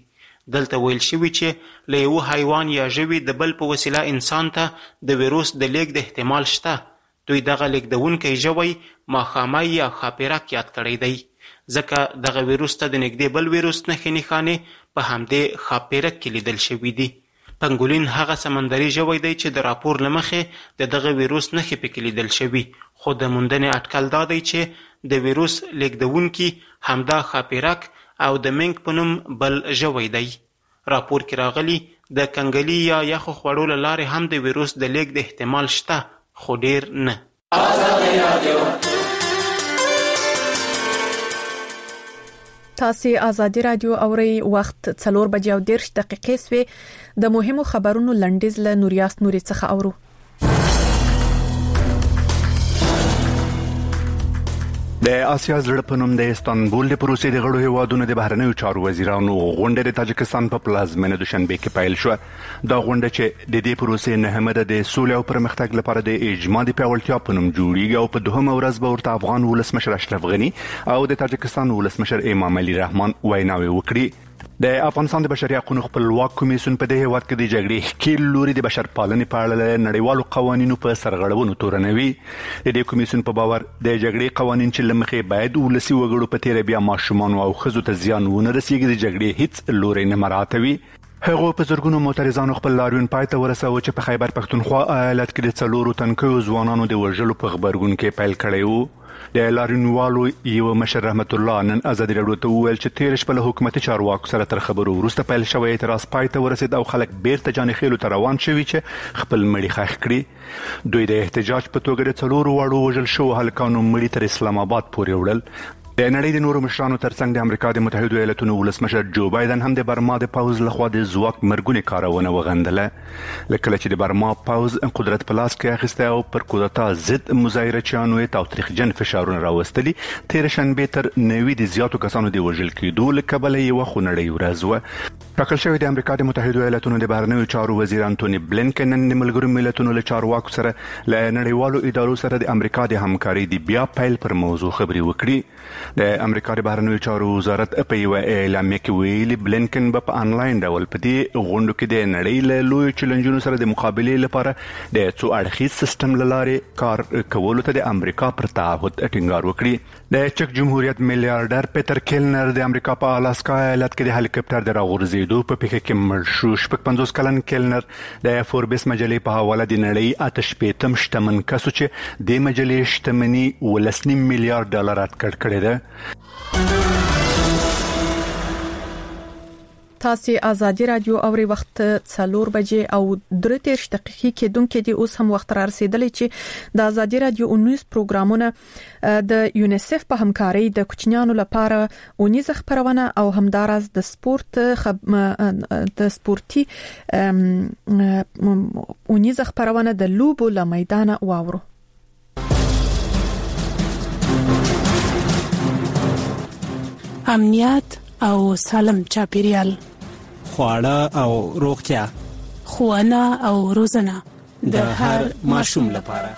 دلته ویل شوي چې له یو حیوان یا ژوي د بل په وسیله انسان ته د ویروس د لیږد احتمال شته. دوی دغه لیږدونکی ژوی ماښامۍ یا ښاپیرک یاد کړی دی، ځکه دغه ویروس ته د نږدې بل ویروس نښې نښانې په همدې ښاپیرک کې لیدل شوي دي. پنګولین هغه سمندري ژوی دی چې د راپور له مخې د دغه ویروس نښې پکې لیدل شوي، خو د موندنې اټکل دا دی چې د ویروس لیږدونکي همدا ښاپیرک او د منګ په نوم بل ژوی دی. راپور کې راغلي د کنګلي یا یخو خوړو له لارې هم د ویروس د لیږد احتمال شته، خو ډیر نه. تاسو آزادی رادیو اوري، وخت 4:30 سوی. د مهمو خبرونو لنډیز له نوریاس نوري څخه اورو. د آسیا زړه په نوم د استانبول د پروسې د غړو هیوادونو د بهرنیو چارو وزیرانو غونډه د تاجکستان په پلازمینه دوشنبه کې پیل شو. دا غونډه چې د دې پروسې نهمه د سولې او پرمختګ لپاره د اجماع د پیاوړتیا په نوم جوړیږي او په دوهمه ورځ به ورته افغان ولسمشر اشرف غنی او د تاجکستان ولسمشر امام علي رحمان ویناوي وکړي. د افغانستان د بشري حقوقو خپلواک کمیسیون په دې هیواد کې د جګړې ښکیل لوري د بشرپالنې په اړه نړیوالو قوانینو په سرغړونو تورنوي. د دې کمیسیون په باور د جګړې قوانین چې لمخې باید ولسی وګړو په تیر بیا ماشومان او ښځو ته زیان ونه رسیږي، د جګړې هیڅ لوري نه مراعاتوي. هغه په زرګونو معترضانو خپل لاریون پای ته ورساوه چې په خیبر پښتونخوا ایالت کې د 4 تنکیو ځوانانو د وژلو په خبرګون کې پیل کړی وو. د لاریونوالو یو مشر رحمت الله نن آزادي راډیو ته وویل چې تیر شپه له حکومتي چارواکو سره تر خبرو وروسته پیل شوی اعتراض پای ته ورسید او خلک بیرته جانخیلو ته روان شوي چې خپل مړي ښخ کړي. دوی د احتجاج په توګه د 4 واړو وژل شوو هلکانو مړي تر اسلام آباد پورې وړل. د نړۍ د نورو مشرانو ترڅنګ د امریکا د متحده ایالاتونو ولسمشر جو بایدن هم د برما د پاوز لخوا د ځواک مرګونې کارونه وغندله. لکه چې د برما پاوز قدرت په لاس کې اخیسته او پر کودتا ضد مظاهرچیانو یې تاوتریخجن فشارونه راوستلي، تیر شنبه تر 90 د زیاتو کسانو د وژل کېدو له کبله یوه خونړۍ ورځ وه. ټاکل شوی د امریکا د متحده ایالاتونو د بهرنیو چارو وزیر انټونی بلینکن نن د ملګرو ملتونو له چارواکو سره له نړیوالو ادارو سره د امریکا د همکارۍ د بیا پیل پر موضوع خبرې وکړي. د امریکا د بهرنیو چارو وزارت په یو اعلامیه کې ویلي بلینکن به په انلاین ډول په دې غونډو کې د نړۍ له لوی چیلنجونو سره د مقابلې لپاره د څو اړخیز سیستم له لارې کار کولو ته د امریکا پر تعهد ټینګار وکړي. د چک جمهوریت میلیارډر پیټر کیلنر د امریکا په الاسکا ایالت کې د هلیکاپټر د راغورځېدو په پیښه کې مړ شو. 50 کلن کیلنر د فوربس مجلې په حواله د نړۍ 88م شتمن کس چې د مجلې شتمني $1.5 میلیارډ اټکل کړی ده. تاسو آزادی رادیو اوري، وخت 4:03 کې دونکو دی اوس هم وخت را رسیدلی چې د آزادی رادیو 19 پروګرامونه د یونیسف په همکارۍ د کوچنیانو لپاره 19 خبرونه او همدارس د سپورت د سپورتي 19 خبرونه د لوبو له میدانه واورو. امنیت او سالم چاپیریال، خواړه او روغتیا، ښوونه او روزنه د هر ماشوم لپاره.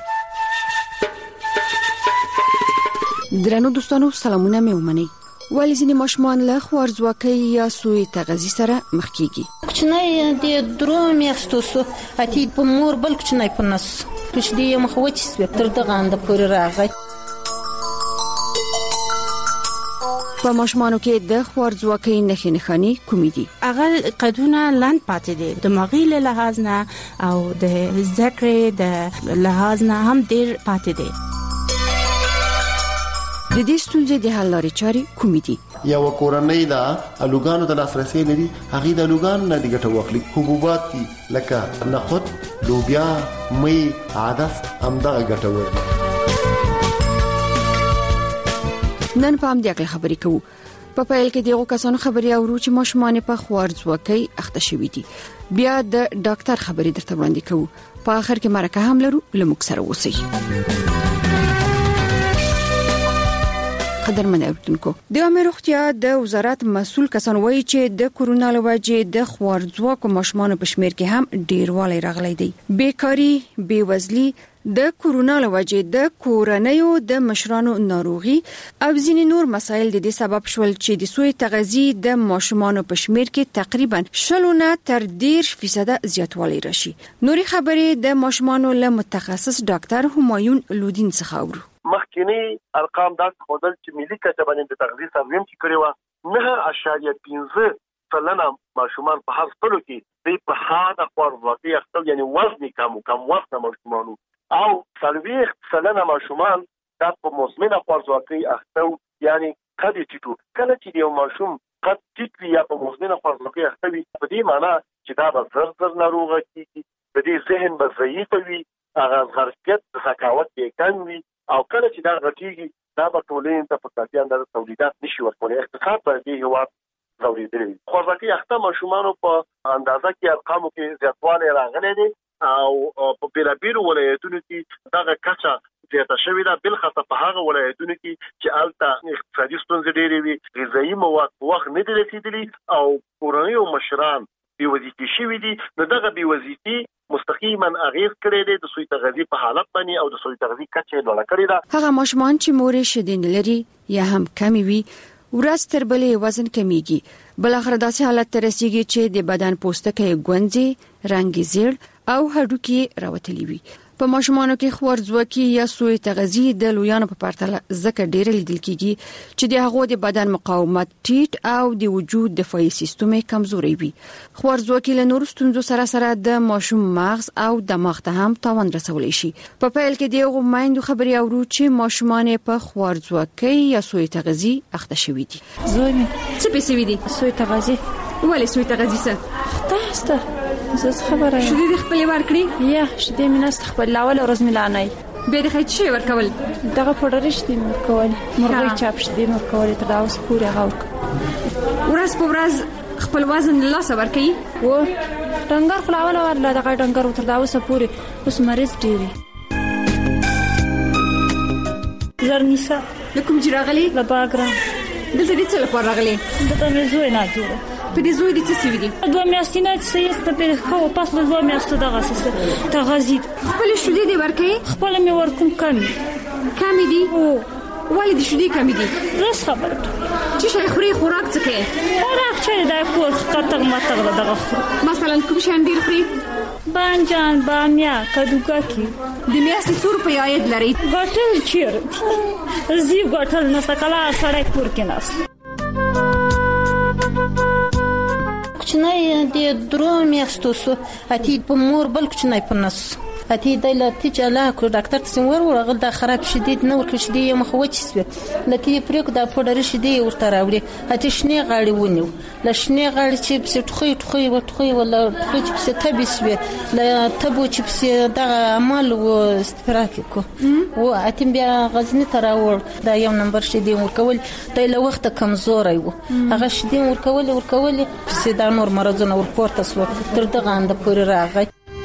درنو دوستانو، سلامونه مې ومنئ. ولی ځینې ماشومان له خوارځواکۍ یا سوء تغذیې سره مخ کیږي. کوچنی د 3 میاشتو سو اتی په مور بل کوچنی په نس کوچ دی مخوچ سپه تر دغه اند پورې راغی. په ماشومانو کې د خوارځواکۍ نښې نښانې کومې دي؟ هغه قدونه لاند پاتې دي، دماغي له لحاظ نه او د ذکر د لحاظ نه هم ډیر پاتې دي. د دې ستونزې د حل لارې چارې کومې دي؟ یو کورنۍ دا الوګانو د لاسرسي لري، هغه د الوګان نه د ګټه واخلي. حبوبات دي لکه نخود، لوبیا، مې، عدس همدغه ګټه ورکړي. نن په هم دغه خبرې کوو. په پیل کې دغه کسانو خبرې اورو چې ماشومان په خوارځواکۍ اخته شوي دي. بیا د ډاکټر خبرې درته وړاندې کوو. په اخر کې مرکه هم لرو، لموږ سره اوسئ. قدرمن اوریدونکو، د عامه روغتیا د وزارت مسؤل کسان وایي چې د کورونا له وجې د خوارځواکو ماشومان په شمیر کې هم ډیروالی راغلی دی. بیکاری، بیوزلی، د کورونا لوجې د کورنیو د مشرانو ناروغي او ځینې نور مسایل د دې سبب شول چې د سوی تغذی د ماشومانو په شمیر کې تقریبا 0 تر 10% زیاتوالی راشي. نوري خبرې د ماشومانو له متخصص ډاکټر همایون لودین څخه اورو. مخکینی ارقام دا خودل چې ملي کچه باندې د تغذیه سرویم چې کړی و 9.5% ماشومان په هر ټولو کې د په حاده خوارځواکۍ اخته یعنی وزن کم وزن ماشومان او 30% ماشومان د په مزمنه خوارځواکۍ اخته یعنی قد ټیټو کله چې یو ماشوم قد ټیټ یا په مزمنه خوارځواکۍ اخته وي په دې معنی چې دا به زر ناروغ کیږي د دې ذهن به ضعیف وي هغه ظرفیت د ثقافت کې کم وي او کله چې دا غټیږي دا به ټولنې ته په کافي اندازه تولیدات نشي ورکولی اقتصاد پر دې هیواد ضروري خوراکي اخته ماشومانو په اندازه کې ارقامو کې زیاتوالی راغلی دی او په بیلابیلو ولایتونو کې دغه کچه زیاته شوې ده بلخصه په هغه ولایتونو کې چې هلته اقتصادي ستونزې ډېرې وي غذایي مواد په وخت نه دي رسېدلي او کورنیو مشران بېوظیفې شوي دي نو دغه بېوظیفي مستقیما اغیز کړی دی د سوی تغذیه په حالت باندې او د سوی تغذیه کچه لوړه کړې ده. هغه ماشومان چې مورې شیدې نه لري یا هم کمی وي ورځ تر بلې وزن کمیږي بل اخر داسې حالت ته رسیږي چې د بدن پوستکی ګونځي رنګ زیړ او هډوکي راوتلي وي. په ماشومانو کې خوارځواکي یا سوی تغذیه د لویانو په پرتله ځکه ډېر لیدل کیږي چې د هغو د بدن مقاومت ټیټ او د وجود دفاعي سیستم کمزوري وي. خوارځواکي له نورو ستونزو سره د ماشوم مغز او دماغ ته هم تاوان رسولی شي. په پیل کې دغه مایندو خبري اورو چې ماشومان په خوارځواکي یا سوی تغذیه اخته شوي دي. زوی څه پېښې وي دي سوی تغذیه ولې سوی تغذیه څه تاسو زه خبره شې د خپل ورکړي یا شې د میناست خپل لاول ورځ ملانای به د خېچ شي ورکول دغه پډرش دي ورکول مرغۍ چاپ شې دي ورکول تر اوس پورې غوک ورځ په ورځ خپل وزن له لاس ورکړي و ډنګر خلاول ورله دغه ډنګر تر اوس پورې اوس مریض ډیری زرنیسا لکم جراغلی لا باګرام دلته دې څه لپاره راغلي دته مې زوی نه جوړه په دې زوی دې څه سی وي دوه میاشتې نه چې یې په خو پاس له دوه میاشتې دغه څه تغذیه خپل شودې دې ورکې خپل مې ورکوم کمی دي او ولې دې شودې کمی دي رس خبر چې شي خوري خوراک څه کې خوراک چې دا کور خطر ماته دغه مثلا کوم شي ډیر خوري بانجان بامیا کدوګاکی د میاشتې څو روپۍ عاید لري ګټل چیرته زی ګټل نه سکلا سړی کور کې ناس کوچنی د درو میاشتو سو اتی په مور بل کوچنی په نس اتی د لتی چلا کو ډاکټر څنګه ورغل دا خراب شدید نه ورکړ شدی مخ وچ سو لتی پرېک دا پډر شدی ورته راوړي اتی شنه غاړي ونیو لشنه غاړي چې په ټخوي ولا چې په تبي سو لا تبو چې په دا عمل و استراحت کو و اتی بیا غزنی تراور دا یو نمبر شدی ورکول د له وخت کمزوري و هغه شدی ورکول چې دا نور مرزونه ورپورته سو تر دغه اند پورې راغی.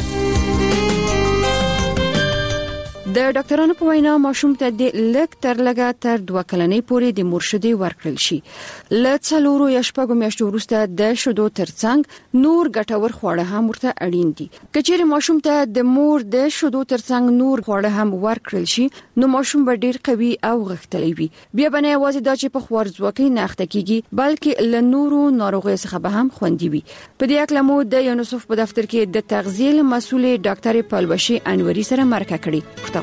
د ډاکټرانو په وینا ماشوم ته د لک تر لګا تر 2 کلنۍ پورې د مرشدي ورکړل شي. ل څلورو یا شپږو میاشتو وروسته د شودو ترڅنګ نور ګټور خواړه هم ورته اړین دي. کچېر ماشوم ته د مور د شودو ترڅنګ نور خواړه هم ورکړل شي نو ماشوم به ډیر قوي او غښتلی وي. بیا باندې یوازې دا چې په خوارځواکۍ نه اخته کیږي بلکې له نورو ناروغیو څخه به هم خوندي وي. په دې اړه مو د یونیسف په دفتر کې د تغذیه مسؤل ډاکټر پالبشي انوري سره مرکه کړې.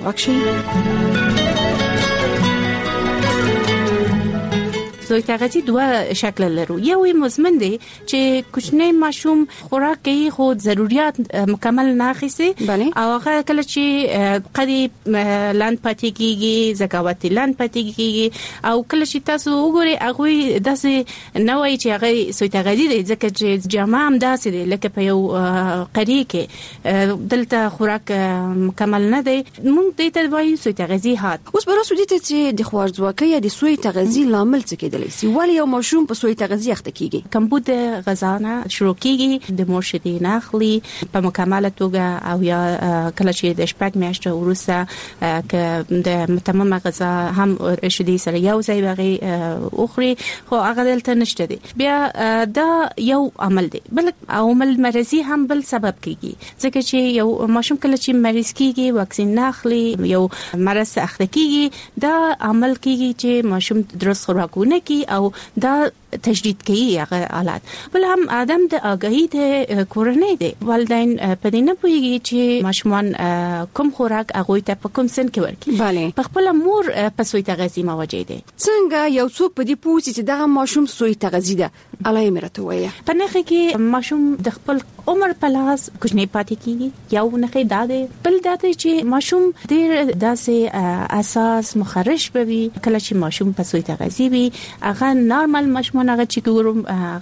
سوی تغذیه دوه شکل لرو. یو مزمن دی چې کوچنی ماشوم خوراک کوي خو ضرورت مکمل نه اخیسي او هغه کله چې قدي لاند پاتې کیږي زکاوتي لاند پاتې کیږي او کله چې تاسو وګورئ هغه داسې نه وایي چې هغه سوی تغذیه دی ځکه چې جامه هم داسې دی لکه په یو قری کې دلته خوراک مکمل نه دی موږ دې ته وایو سوی تغذیه هات. اوس به راسو دي چې د خوارځواکۍ یا د سوی تغذیه لامل څه کېدل کېدلی شي ولی یو ماشوم په سوی تغذیه اخته کیږي کمبود غذا نه شروع کیږي د مور شیدې نه اخلي په مکمله توګه او یا کله چې د شپږ میاشتې وروسته ک د متممه غذا هم شیدې سره یو ځای وغي اخري خو هغه دلته نشته دي بیا دا یو عمل دی بل عمل مرضی هم بل سبب کیږي ځکه چې یو ماشوم کله چې مریض کیږي واکسین نه اخلي یو مرض اخته کیږي دا عمل کیږي چې ماشوم درست خوراکونه کوي او دا تشدید کوي هغه حالات بل هم ادم د اگاهی د کورنۍ دی والدین په دې نه پوهیږي چې ماشومان کوم خوراک هغه ته په کوم سن کې ورکړي په خپل مور په سوی تغذیه موجود دي څنګه یو څوک په دې پوښتنه چې دغه ماشوم سوی تغذیه ده علای مرته وایي په نخې کې ماشوم د خپل عمر په لاس کوم نه پاتې کیږي یو نخې داده بل داده چې ماشوم ډیر داسې اساس مخرج بوي کله چې ماشوم په سوی تغذیه وي هغه نارمل ماشوم هغه چې ګورم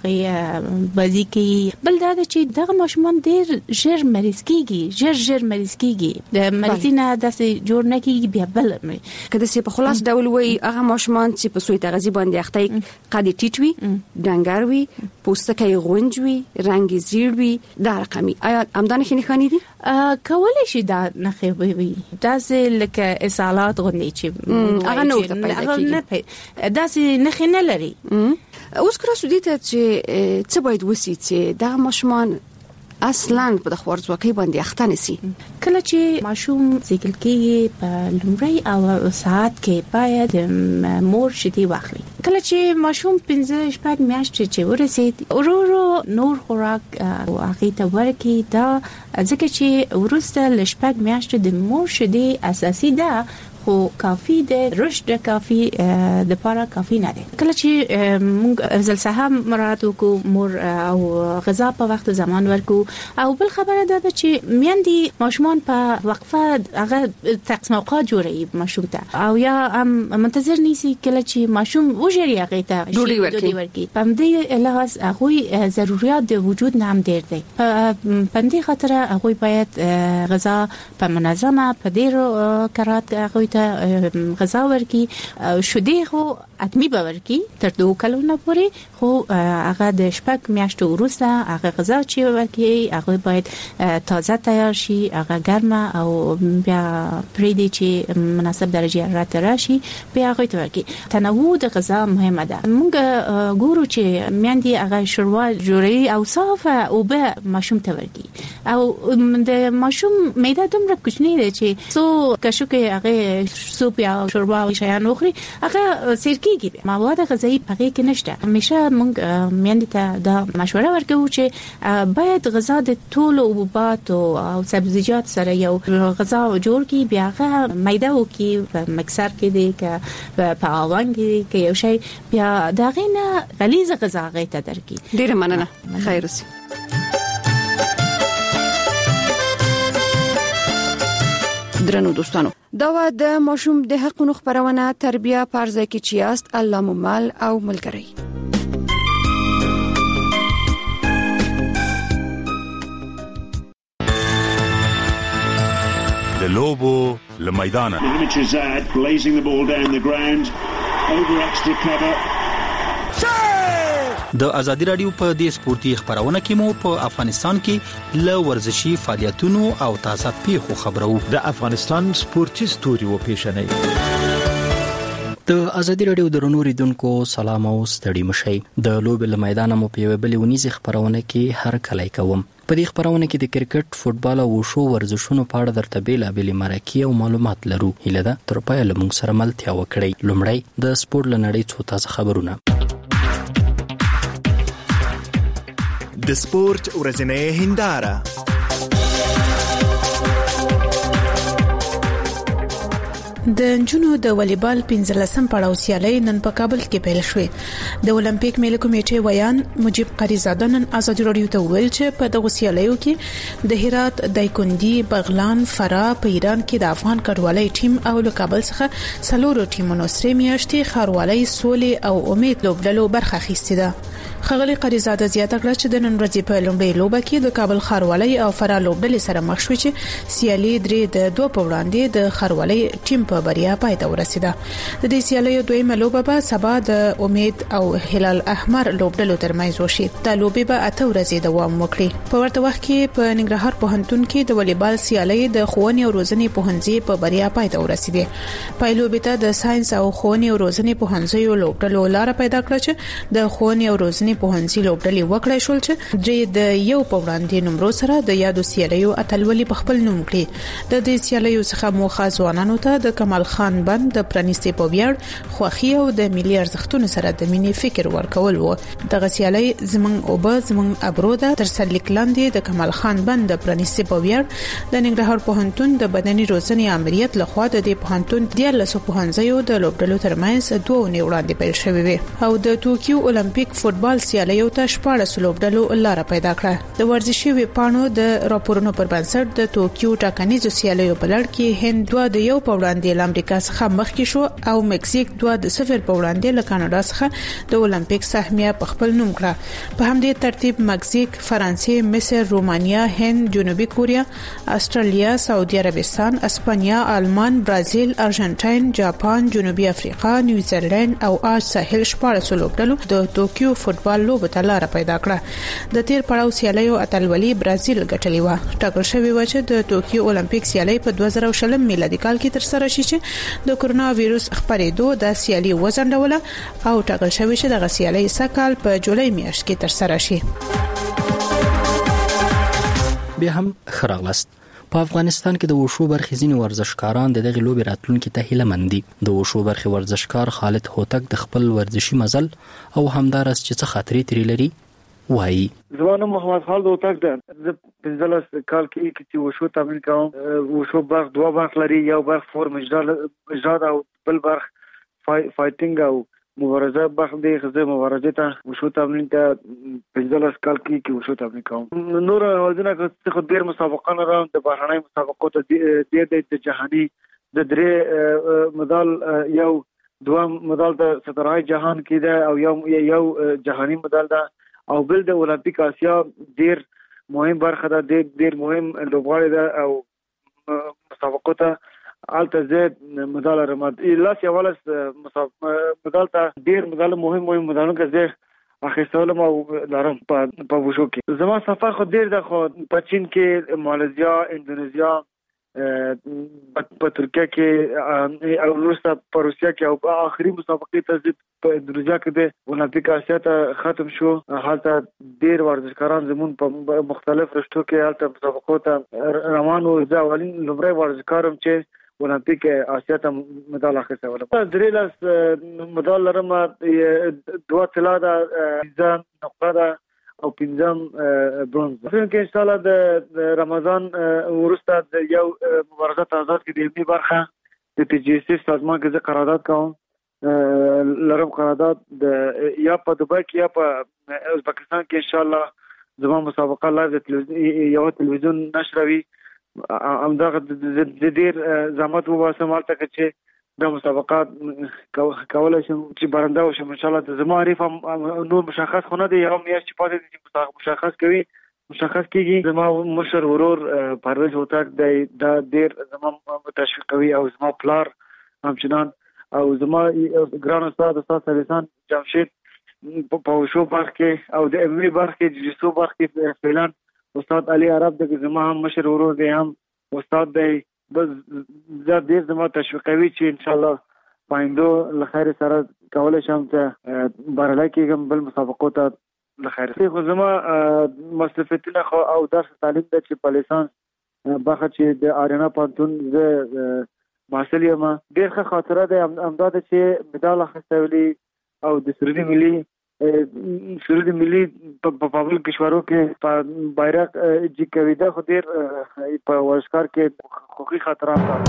هغه بازی کوي بل دا چې دغه ماشومان ډیر ژر مریض کیږي ژر مریض کیږي د مریضینه داسې جوړ نه کیږي بیا بل کله چې په خلاص ډول وي هغه ماشومان چې په سوی تغذیه باندې اخته قد ټیټ وي ډنګر وي پوستکی غونج وي رنگ زیړ وي دا رقمي آیا همدانه خني دي کولای شي دا نه وي داسې لکه اسالات غوندي چې هغه نو ته پیدا کیږي داسې نه لري اوس کرا سودیته چې څه باید وسی چې دا ماشومان اصلا په خورځوکۍ باندې اخته نسی کله چې ماشوم زیګل کېږي په لومړی او ساعت کې باید مور شیدې واخلي کله چې ماشوم 15 شپږ میاشتې چې ورسید ورو نور خوراک او هغه ته ورکی دا ځکه چې ورسته لشپږ میاشتې د مور شیدې اساسي ده خو کافی ده رشد کافی د پاره کافی نه ده کله چې موږ زلسه مراد وکړو مور او غذا په وخت زمان ورکو او بل خبره ده چې میندې ماشومان په وقفه هغه تقسیم اوقات جوړي ماشوم ته او یا هم منتظر نیسی کله چې ماشوم وژری هغه ته ډوډۍ ورکي په دې لحاظ هغه ضرورت د وجود نام ډیر دی په دې خاطر هغه باید غذا په منظمه په ډیرو کرات هغه ته غذا ورکي شودې خو اتمی باورکی تر 2 کلونو پورې خو هغه د شپږ میاشتو وروسته هغه غذا چې ورکي هغه باید تازه تیار شي هغه ګرمه او بیا پرې دي چې مناسب درجه حرارت راشي بیا هغه ته ورکي تنوع د غذا مهمه ده موږ ګورو چې میندې هغه شوروا جوړي او صافه او به ماشوم ته ورکي او د ماشوم معده دومره کوچنی ده چې سو کښو کې هغه سوپ یا شوربا او شیان اخري هغه سرکیږي مواد غذایی پکې کې نشته همیشه موږ میندې ته دا مشوره ورکوو چې باید غذا د ټولو حبوبات او سبزیجات سره یو غذا جوړ کی بیا هغه میده وکي په مکسر کې دی که په اوون کې کې یو شی بیا دا غینه غلیظ غذا غیته درکې ډیره مننه خیر اوسې درنو دوستانو دا د ماشوم د حقوقو خبرونه تربیه پرځای کې چیاست الله ممل او ملګری د لوبو لمیدانه د ازادي رادیو په دې سپورتي خبرونه کې مو په افغانستان کې ل ورزشي فعالیتونو او تازه پیښو خبرو د افغانستان سپورتي ستوري و پیښنې د ازادي رادیو درنو ریدونکو سلام او ستړي مشي د لوبې لمیدان مو په بلې ونیزي خبرونه کې هر کله کوم په دې خبرونه کې د کرکټ فوتبال او وشو ورزشونو په اړه درته بیلابېلې مرکې او معلومات لرو هیله ده تر پایه لمونږ سره ملتیا وکړئ لومړی د سپورت لنړۍ څو تازه خبرونه د سپورت ورځنۍ هنداره د جنونو د والیبال 15 پړاو سیالي نن په کابل کې پیل شوې د اولمپیک ملي کمیټې ویان مجيب قریزاده نن ازادي رادیو ته ویل چې په دغه سیالیو کې د هرات دایکندي بغلان فراه په ایران کې د افغان کډوالۍ ټیم او له کابل څخه څلورو ټیمونو سره میاشتې خاروالۍ سولې او امید لوبډلو برخه اخیستې ده خغلی قریزاده زیاته کړه چې د نن ورځې په لومړۍ لوبه کې د کابل خاروالۍ او فراه لوبډلې سره مخ شو چې سیالي درې د 2 په وړاندې د خاروالۍ ټیم په بریا پای ته ورسیده. د دې سیالیو دویمه لوبه به سبا د امید او هلال احمر لوبډلو ترمنځ وشي. دا لوبه به 8 ورځې دوام وکړي. په ورته وخت کې په ننګرهار پوهنتون کې د والیبال سیالي د ښوونې او روزنې پوهنځي په بریا پای ته ورسیده. پایلوبه ته د ساينس او ښوونې او روزنې پوهنځیو لوبډلو لار پیدا کړه چې د ښوونې او روزنې پوهنځي لوبډلې وکړای شول چې درې د یو په وړاندې نمبر سره د یادو سیالیو اتلولي په خپل نوم کړی. د دې سیالیو څخه موخه ځوانانو ته د کمال خان بند د پرانیستي په ویاړ خوښي او د ملي ارزښتونو سره د مینې فکر ورکول وو. دغه سیالي زمنګ او زمنګ ابرو ده تر سلیک لاندې د کمال خان بند د پرانیستي په ویاړ د ننګرهار پوهنتون د بدني روزنې امریت لخوا د دې پوهنتون د لاسو پوهنځیو د لوبډلو ترمنځ 2 اونۍ وړاندې پیل شوې وي او د ټوکیو اولمپیک فوتبال سیالیو ته 14 لوبډلو لار پیدا کړه. د ورزشي ویبپاڼو د راپورونو پر بنسټ د ټوکیو ټاکنیزو سیالیو په لړ کې هند 2 د 1 په وړاندې له امریکا څخه مخکې شو او مکسیک 2 د 0 په وړاندې له کاناډا څخه د اولمپیک سهمیه په خپل نوم کړه. په همدې ترتیب مکسیک، فرانسې، مصر، رومانیا، هند، جنوبي کوریا، استرالیا، سعودي عربستان، اسپانیا، آلمان، برازیل، ارجنټاین، جاپان، جنوبي افریقا، نیوزیلند او آج ساحل 14 لوبډلو د ټوکیو فوتبال لوبه ته لار پیدا کړه. د تیر پړاو سیالیو اتلولي برازیل ګټلې و. ټاکل شوی و چې د ټوکیو اولمپیک سیالي په 2020 میلادي کال کې تر سره شي چې د کورونا وایروس خپرېدو د سیالي وزندوله او ټاکل شوی چې د سیالي سکهال په جولای میاشت کې تر سره شي. بیا هم خراغلست. په افغانستان کې د وشو برخې ځینې ورزشکاران د دغه لوبې راتلونکي ته هیله مند دي. د وشو برخې ورزشکار خالد هوتک د خپل ورزشي مزل او همدارس چې څه خاطرې تری لري وایي. زما محمد خالد هوتک ده. زه 15 کال کې چې وشو تمرین کوم. وشو برخ 2 برخ لري. یو برخ فورم اجرا او بل برخ فایټینګ او مبارزه برخ دی. زه مبارزه ته وشو تمرین ته 15 کال کې وشو تمرین کوم. نور ورځونه خو ډیر مسابقه نه راوم. د بهرنۍ مسابقو ته د جهاني د 3 مدال یو 2 مدال د سترهای جهان کې ده او یو جهاني مدال ده او بل د اولمپیک آسیا ډیر مهم برخه ده. ډیر مهم لوبغاړی ده او مسابقو ته الته زه مدال رمد لاس یوالس مدال ته ډیر مدال مهم مدالونه کې زه اخیستلم او لرم په وشو کې. زما سفر خو ډیر ده. خو په چین کې، ماليزیا، اندونیزیا، په ترکیه کې او روسیا په روسیا کې او په آخري مسابقې ته په اندونیزیا کې د اولمپیک آسیا ته ختم شو. حالته ډیر ورزشکاران زمون په مختلف رشتو کې حالته مسابقو ته روانو. زه اولین لومړی ورزشکارم چې اولمپیک آسیا ته مدال اخیستی ولم. 3 مدال لرم. 2 طلا ده، 15 نقره ده او 15 برونز. څنګه ان شاء الله د رمضان ورسته د یو مبارزه آزاد کې د یمني برخه د پی جی سی سازمان کې قرارداد کوم. لرم قرارداد د یا په دوبۍ کې یا په ازبکستان کې ان شاء الله زموږ مسابقه لایو د تلویزیون نشروي. همدغه د ډیر زحمت وباسم حالته چې د مسابقات کولای شم چې برنده وشم ان شاء الله. زما عارف نور مشخص خو نه دی. یو میاشت چې پاتې دي چې مشخص کیږي. زما مشر ورور پرویز هوتک دا ډیر زما تشویق کوي او زما پلار همچنان او زما ګران استاد سلیمان جمشید په وشو برخه کې او د امری برخه کې د جسو برخه کې فعلان استاد علي عرب د زما هم مشر ورور دی، هم استاد دی. بس زه ډیر زما تشویق کوي چې ان شاء الله پایندو لخیر سره کولای شم چې بارلای کېږم بل مسابقو ته لخیر. خو زما مصرفتونه خو او درس تعلیم د چې په لیسانس برخه چې د آریانا پانتون زه محصل یم. ډیر ښه خاطره ده همدا ده چې مډال اخیستلی او د سرود ملي په پابل کشورو کې په بیرغ جی کوي. دا خو ډیر په ورزشکار کې خوخي خاطرات ده.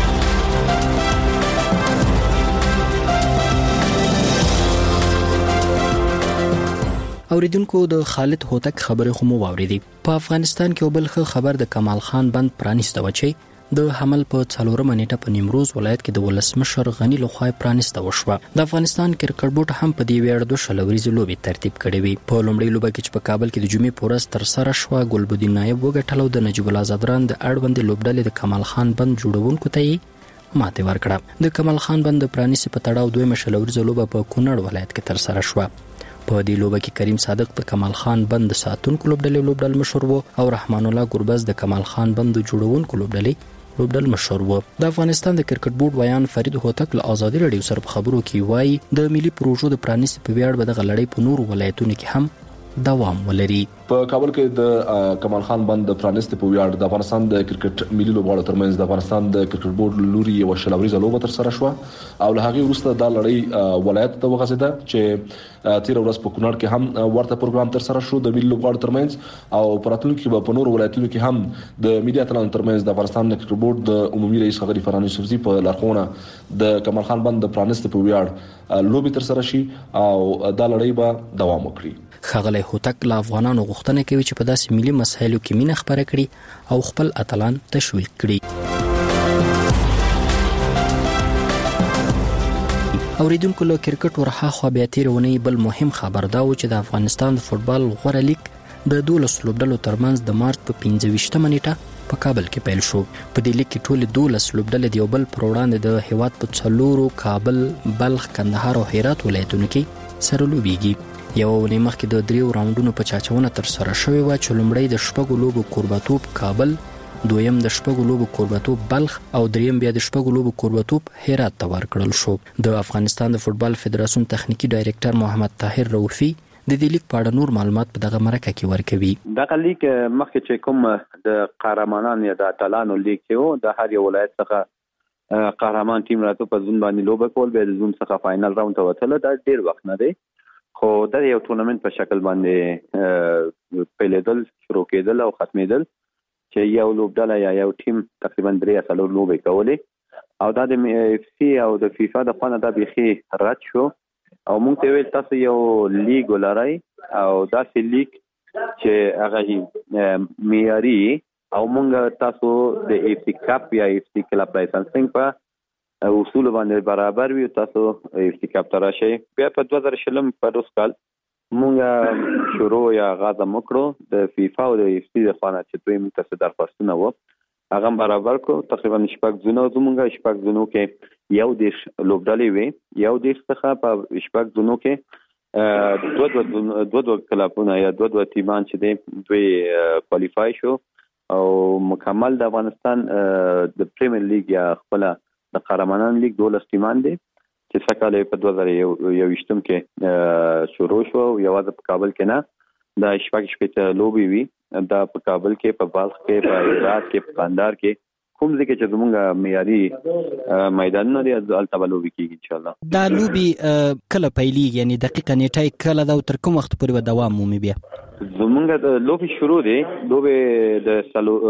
اوریدونکو د خالد هوتک خبره خو مو واوریدي. په افغانستان کې بل خبر د کمال خان بند پرانیسته وچی د حمل په 4 منېټه په نیمروز ولایت کې د ولسمشر غنی لخوا پرانیسته وشوه. د افغانستان کرکټ بورډ هم په دې ویاړ د شلوريزي لوبې ترتیب کړې وي. په لومړۍ لوبه کې چې په کابل کې د جمعې پورس تر سره شو، ګلبدین نایب وګټلو د نجیب الله زدران د اړوند لوبډلې د کمال خان بند جوړونکو ته ماته ورکړه. د کمال خان بند پرانیسي په تړاو دویمه شلوريزه لوبه په کونړ ولایت کې تر سره شوه. په دې لوبه کې کریم صادق د کمال خان بند ساتونکو لوبډلې مشر وو او رحمان الله ګربز د کمال خان بند جوړونکو لوبډل مشر وو. د افغانستان د کرکټ بورډ ویان فرید هوتک له آزادي رادیو سره په خبرو کې وایي د ملي پروژو د پرانیسي په ویاړ به د غلړۍ په نورو ولایتونو کې هم دوام ولري. په کابل کې د کمال خان بند پرانیستي په ویاړ د افغانستان د کرکټ ملي لوبغاړو ترمنځ د افغانستان د کرکټ بورډ لوري یو شلوريزه لوبه تر سره شو او له هغه وروسته د لړۍ ولایت ته وغځیده چې تیر ورځ په کونړ کې هم ورته پروګرام تر سره شو د ملي لوبغاړو ترمنځ او پراتلونکو کې په نورو ولایتونو کې هم د ملي اتلانو ترمنځ د افغانستان د کرکټ بورډ د عمومي رئیس غری فرهان یوسفزي په لارښوونه د کمال خان بند پرانیستي په ویاړ لوبي تر سره شي او د لړۍ به دوام وکړي. ښاغلی هوتک له افغانانو غوښتنه کوي چې په داسې ملي مسایلو کې مینه خپره کړي او خپل اتلان تشویق کړي. اوریدونکو له کرکټ ورخه خو بیا تیرونی بل مهم خبر دا و چې د افغانستان د فوتبال غوړه لیګ د 12 لوبډلو ترمنځ د مارچ په 15 نیټه په کابل کې پیل شو. په دې لیګ کې ټول 12 لوبډلې د یو بل پر وړاندې د هیواد په څلورو کابل، بلخ، کندهار او هرات ولایتونو کې سره لوبېږي. یو ونې مخکې د 3 راوندونو په چاچونه تر سره شوې و چې لومړی د شپږو لوبو کوربتوب کابل، دویم د شپږو لوبو کوربتوب بلخ او دریم بیا د شپږو لوبو کوربتوب هرات ته ورکړل شو. د افغانستان د فوتبال فدراسیون تخنیکی ډایریکټر محمد طاهر روفي د دې لیګ په اړه نور معلومات په دغه مرکه کې ورکوي. دغه لیګ مخکې چې کوم د قهرمانان یا د اتلانو لیګ کې د هر یو ولایت څخه قهرمان ټیم راته په ځون باندې لوبه کول به د ځون څخه فائنل راوند ته وتل. دا ډیر وخت نه دی خو دا یو ټورنمنت په شکل باندې پیلېدل شروع کېدل او ختمېدل چې یو لوبډله یا یو ټیم تقریبا 3 لوبې کولې او دا د اف سی او د فیفا د خوا نه دا بيخي رد شو او موږ ته ویل تاسو یو لیګ ولرئ او داسې لیګ چې هغه معیاري او موږ تاسو د اف سی کپ یا اف سی کلب لایسنسینګ په اصول باندې برابر وي. تاسو ارتکاب تر شي بیا په 2020 په روز کال مونږه شروع یا غاړه مکړو د فیفا او د اف سی د خانه چې دوی متصدر درخواستونه و هغه برابر کو. تقریبا شپږ زونه زمونږه شپږ زونو کې یو دیش لوبډلې وي، یو دیش څخه په شپږ زونو کې دوه کلابونه یا دوه ټیمان چې دوی کوالیفای شو او مکمل د افغانستان د پریمیر لیګ یا خپل د قهرمانان لیګ 12 ټیمان دي چې سکهاله په 2021 کې شروع شو. یوازې په کابل کې نه د شپږ لوبي وي، دا په کابل کې، په بلخ کې، په هرات کې، په کندهار کې کوم ځای چې زموږه معیاري میدانونه دي البته لوبي کیږي ان شاء الله. دا لوبي کله پیلېږي یعنی دقیقه نیټه کله دا تر کوم وخت پورې دوام مومي؟ بیا زموږه د لوبي شروع دي لوبي د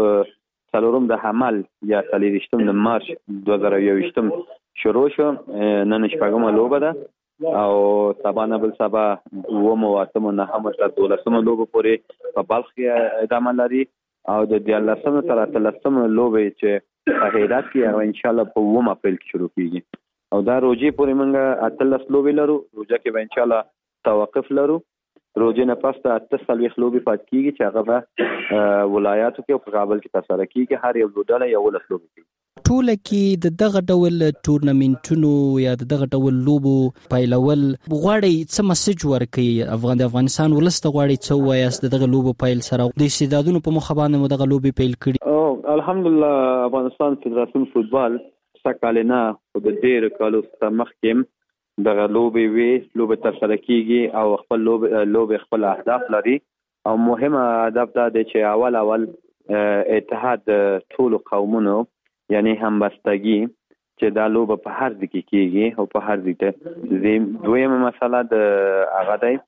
څلورم د حمل یا 23 مارچ 2021 شروع شو. نن شپږمه لوبه ده او سبا نه بل سبا ومو اتمو نه هم تر 12مه لوبه پورې په بلخ کې ادامه لري او د 13مه تر 13مه لوبه چې په هرات کې ان شاء الله په 1 اپریل کې شروع کیږي او دا روزي پورې موږ 13 لوبې لرو. روزه کې به ان شاء الله توقف لرو. روزه نه پسته 48 لوبې پات کیږي چې هغه به ولایاتو کې او په کابل کې تر سره کیږي. هر یو ډله یو ولس لوبې کوي. ټول کې د دغه ډول ټورنمنټونو یا دغه ډول لوبو پایلول غواړي څه مسج ورکړي د افغانستان ولست غواړي څه وایي دغه لوبو پایل سره د استعدادونو په مخ باندې دغه لوبې پیل کړي؟ او الحمدلله افغانستان فدراسیون فوتبال سکهاله خو د ډیر کالو څخه مخکې دغه لوبې وی لوبې تر سره کیږي او خپل لوبې خپل اهداف لري او مهمه هدف دا دی چې اول اتحاد ټول قومونو یعنی همبستگی چې دا لوبه په هر ځای کې کیږي او په هر ځای ته. دویمه مسله د هغه دی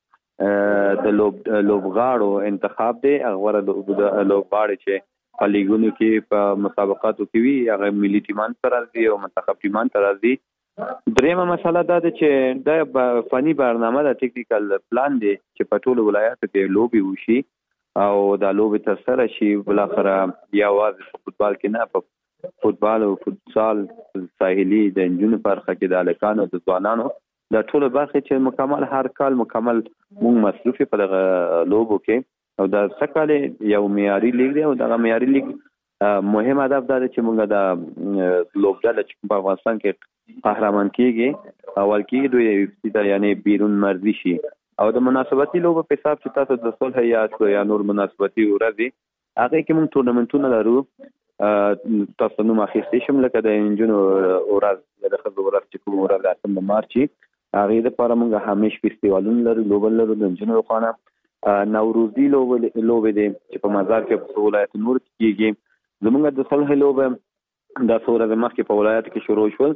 د لوبغاړو انتخاب دی. هغه لوبغاړي چې په لیګونو کې په مسابقاتو کې وي هغه ملي ټیمان سره راځي او منتخب ټیمان سره راځي. دریمه مسله دا ده چې د فني برنامه د ټیکنیکل پلان دی چې په ټولو ولایاتو کې لوبي وشي او دا لوبي تر سره شي. بل اخر یا واز فوتبال کې نه په فوتبال او فوتسال ساحلي د انجونو برخه کې د الکانو د ځوانانو د ټولو برخه چې مکمل هر کال مکمل موږ مصروف په دغه لوبو کې او د سکهاله یو معیاري لیګ دی او دغه معیاري لیګ مهم هدف دا چې موږ د لوبډله چې په افغانستان کې قهرمان کیږي اول کې دوی د یعنی بیرون مرزي شي او د مناسبتي لوبو په حساب چې تاسو د صلح یا نور مناسبتي ورځي هغه کې موږ تورنمنټونه لرو تاسو نو ماخستې شم لکه د انجونو ورځ د خبرو ورځ چې کوم ورځ د 8 مارچ هغه د لپاره موږ همیش فستیوالونه لرو لوبل لرو د انجونو خانه نوروزي لوبې دي چې په مزار کې په ولایت نور کېږي زموږ د صلح لوبه د څوره د مخکې په ولایت کې شروع شول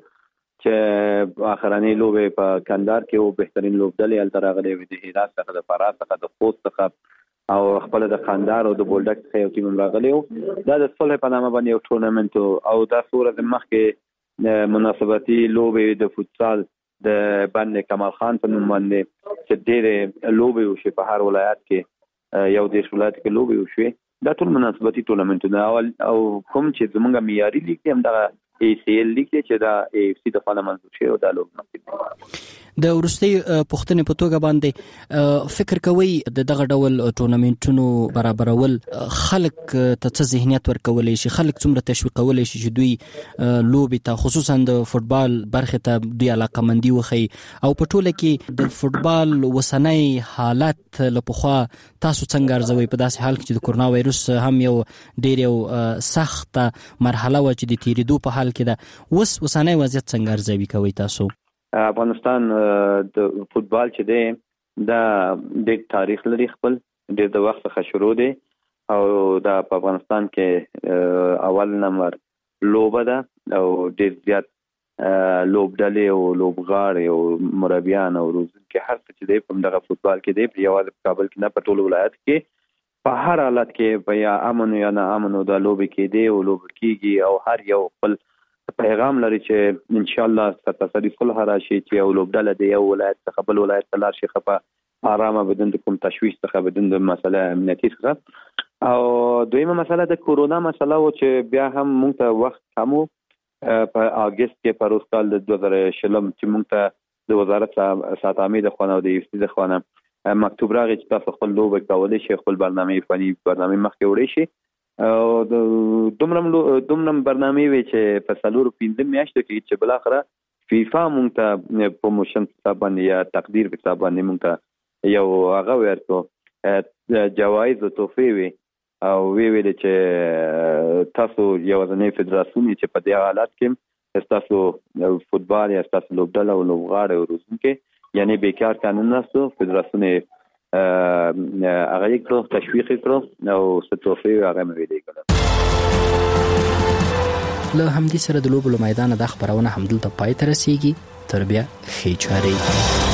چې اخرنۍ لوبه په کندهار کې او بهترین لوبډلې ال ترغلې وي د هرات څخه د فرات څخه د خوست څخه او خپل د خاندار او د بولډک څخه یو ټیم راغلی دا د صلح په نامه باندې یو ټورنمنت او د څوره د مخکې مناسبتي لوبه د فوتسال د باندې کمال خان په نوم باندې چې ډېر لوبې وشي په هر ولایت کې یو د ولایت کې لوبې وشي دا ټول مناسبتي ټورنمنټونه او کوم چې زمونږ معیاري لیګ هم دا ACL لیګ چې دا AFC د فانه منځ شي او دا لوب د ورستي پښتنې په توګه باندې فکر کوي دغه ډول ټورنمنټونو برابرول خلک ته څه ذهنیت ورکولای شي خلک څومره تشویقولای شي چې دوی لوبي ته خصوصا د فوتبال برخه ته دوی علاقمندي وخی او په ټوله کې د فوتبال وسنۍ حالت لپاره تاسو څنګه ارزوي په داسې حال کې چې د کورونا وایروس هم یو ډیر یو سخت مرحله و چې د تیریدو په حال کې ده وسنۍ وضعیت څنګه ارزوي کوي تاسو افغانستان د فوتبال چې دی دا د تاریخ لري خپل د وخت څخه شروع دی او دا په افغانستان کې اول نمبر لوبه ده او ډېر زیات لوبډلې او لوبغاړي او مربیان او روزونکي هر څه چې دی په دغه فوتبال کې دی په یوازې په کابل کې نه په ټول ولایت کې په هر حالت کې په یا امن یا نه امن د لوبې کې دی او لوب کېږي او هر یو خپل پیغام لري چې ان شاء الله ستاسو صلح راشي چې یو لوبډله دی یو ولایت څخه بل ولایت ته لاړ شي خپه آرامه بدون کوم تشویش څخه بدون د مسله امنیتي څخه او دویمه مسله د کورونا مسله و چې بیا هم موږ ته وخت کمو په اگست کې په روز کال د 2020 چې موږ ته د وزارت ساتامي د خونه او د یوسف د خونه مکتوب راغی چې تاسو خپل لوبه کولای شئ خپل برنامه فني برنامه مخکې وړئ شي او د دومره برنامه وی چې په سالور 15 میاشتو کې چې بل اخره فیفا مونږ ته پروموشن حساب باندې یا تقدیر په حساب باندې مونږ ته یو هغه ورکو جوایز او تحفې وی او ویل چې تاسو یو ځنې فدراسیون چې په دې حالت کې تاسو فوتبال یا تاسو لوبډله او لوبغاړي او روزونکي یعنی بیکار قانون نشته فدراسیون هغه کړو تشویق کړو او ستوفي هغه مې ویلې کړه له همدې سره د لوبو میدان د خبرونه همدلته پای ته رسیږي تر بیا ښې چارې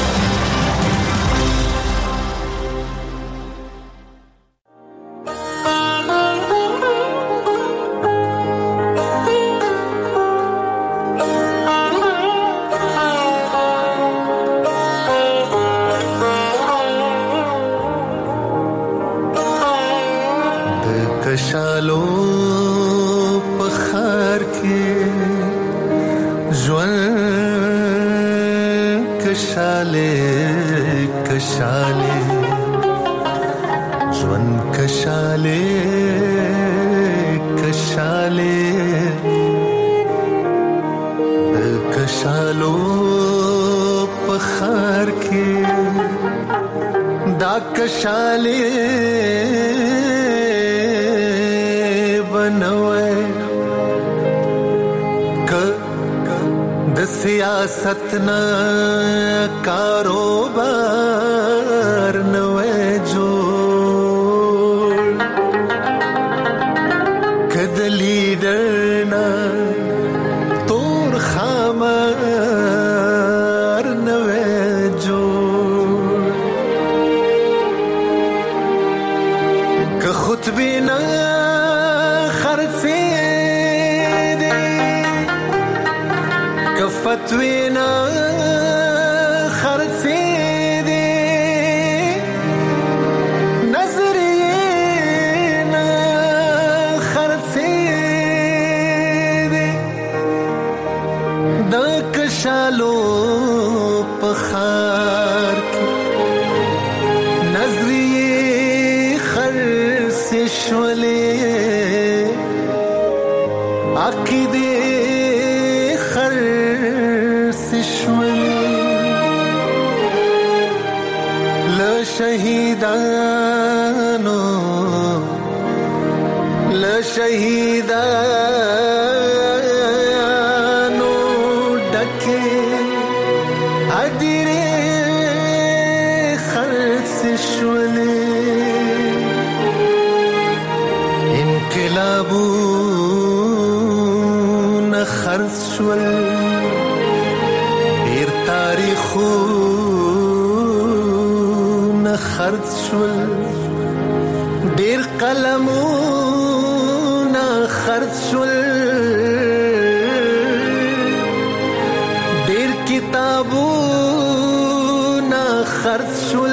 ستنا کاروبار نوے جوڑ کد لیڈر نا تور خامار نوے جوڑ کہ خود بھی نا خرفی دے کہ فتوی عقیده خرس شول لشهیدانو ډکه ادیره خرس شول انقلابونه خرس شول ډیر تاریخونه خرس شول ډیر قلمونه خرس شول ډیر کتابونه خرس شول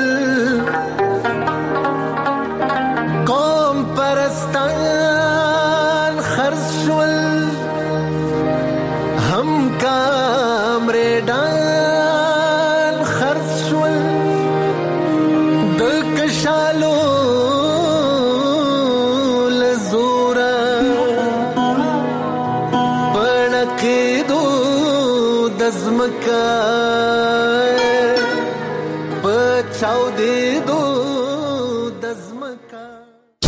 قوم پرستان خرس شول هم کامریدان خرس شول د کشالو زمکا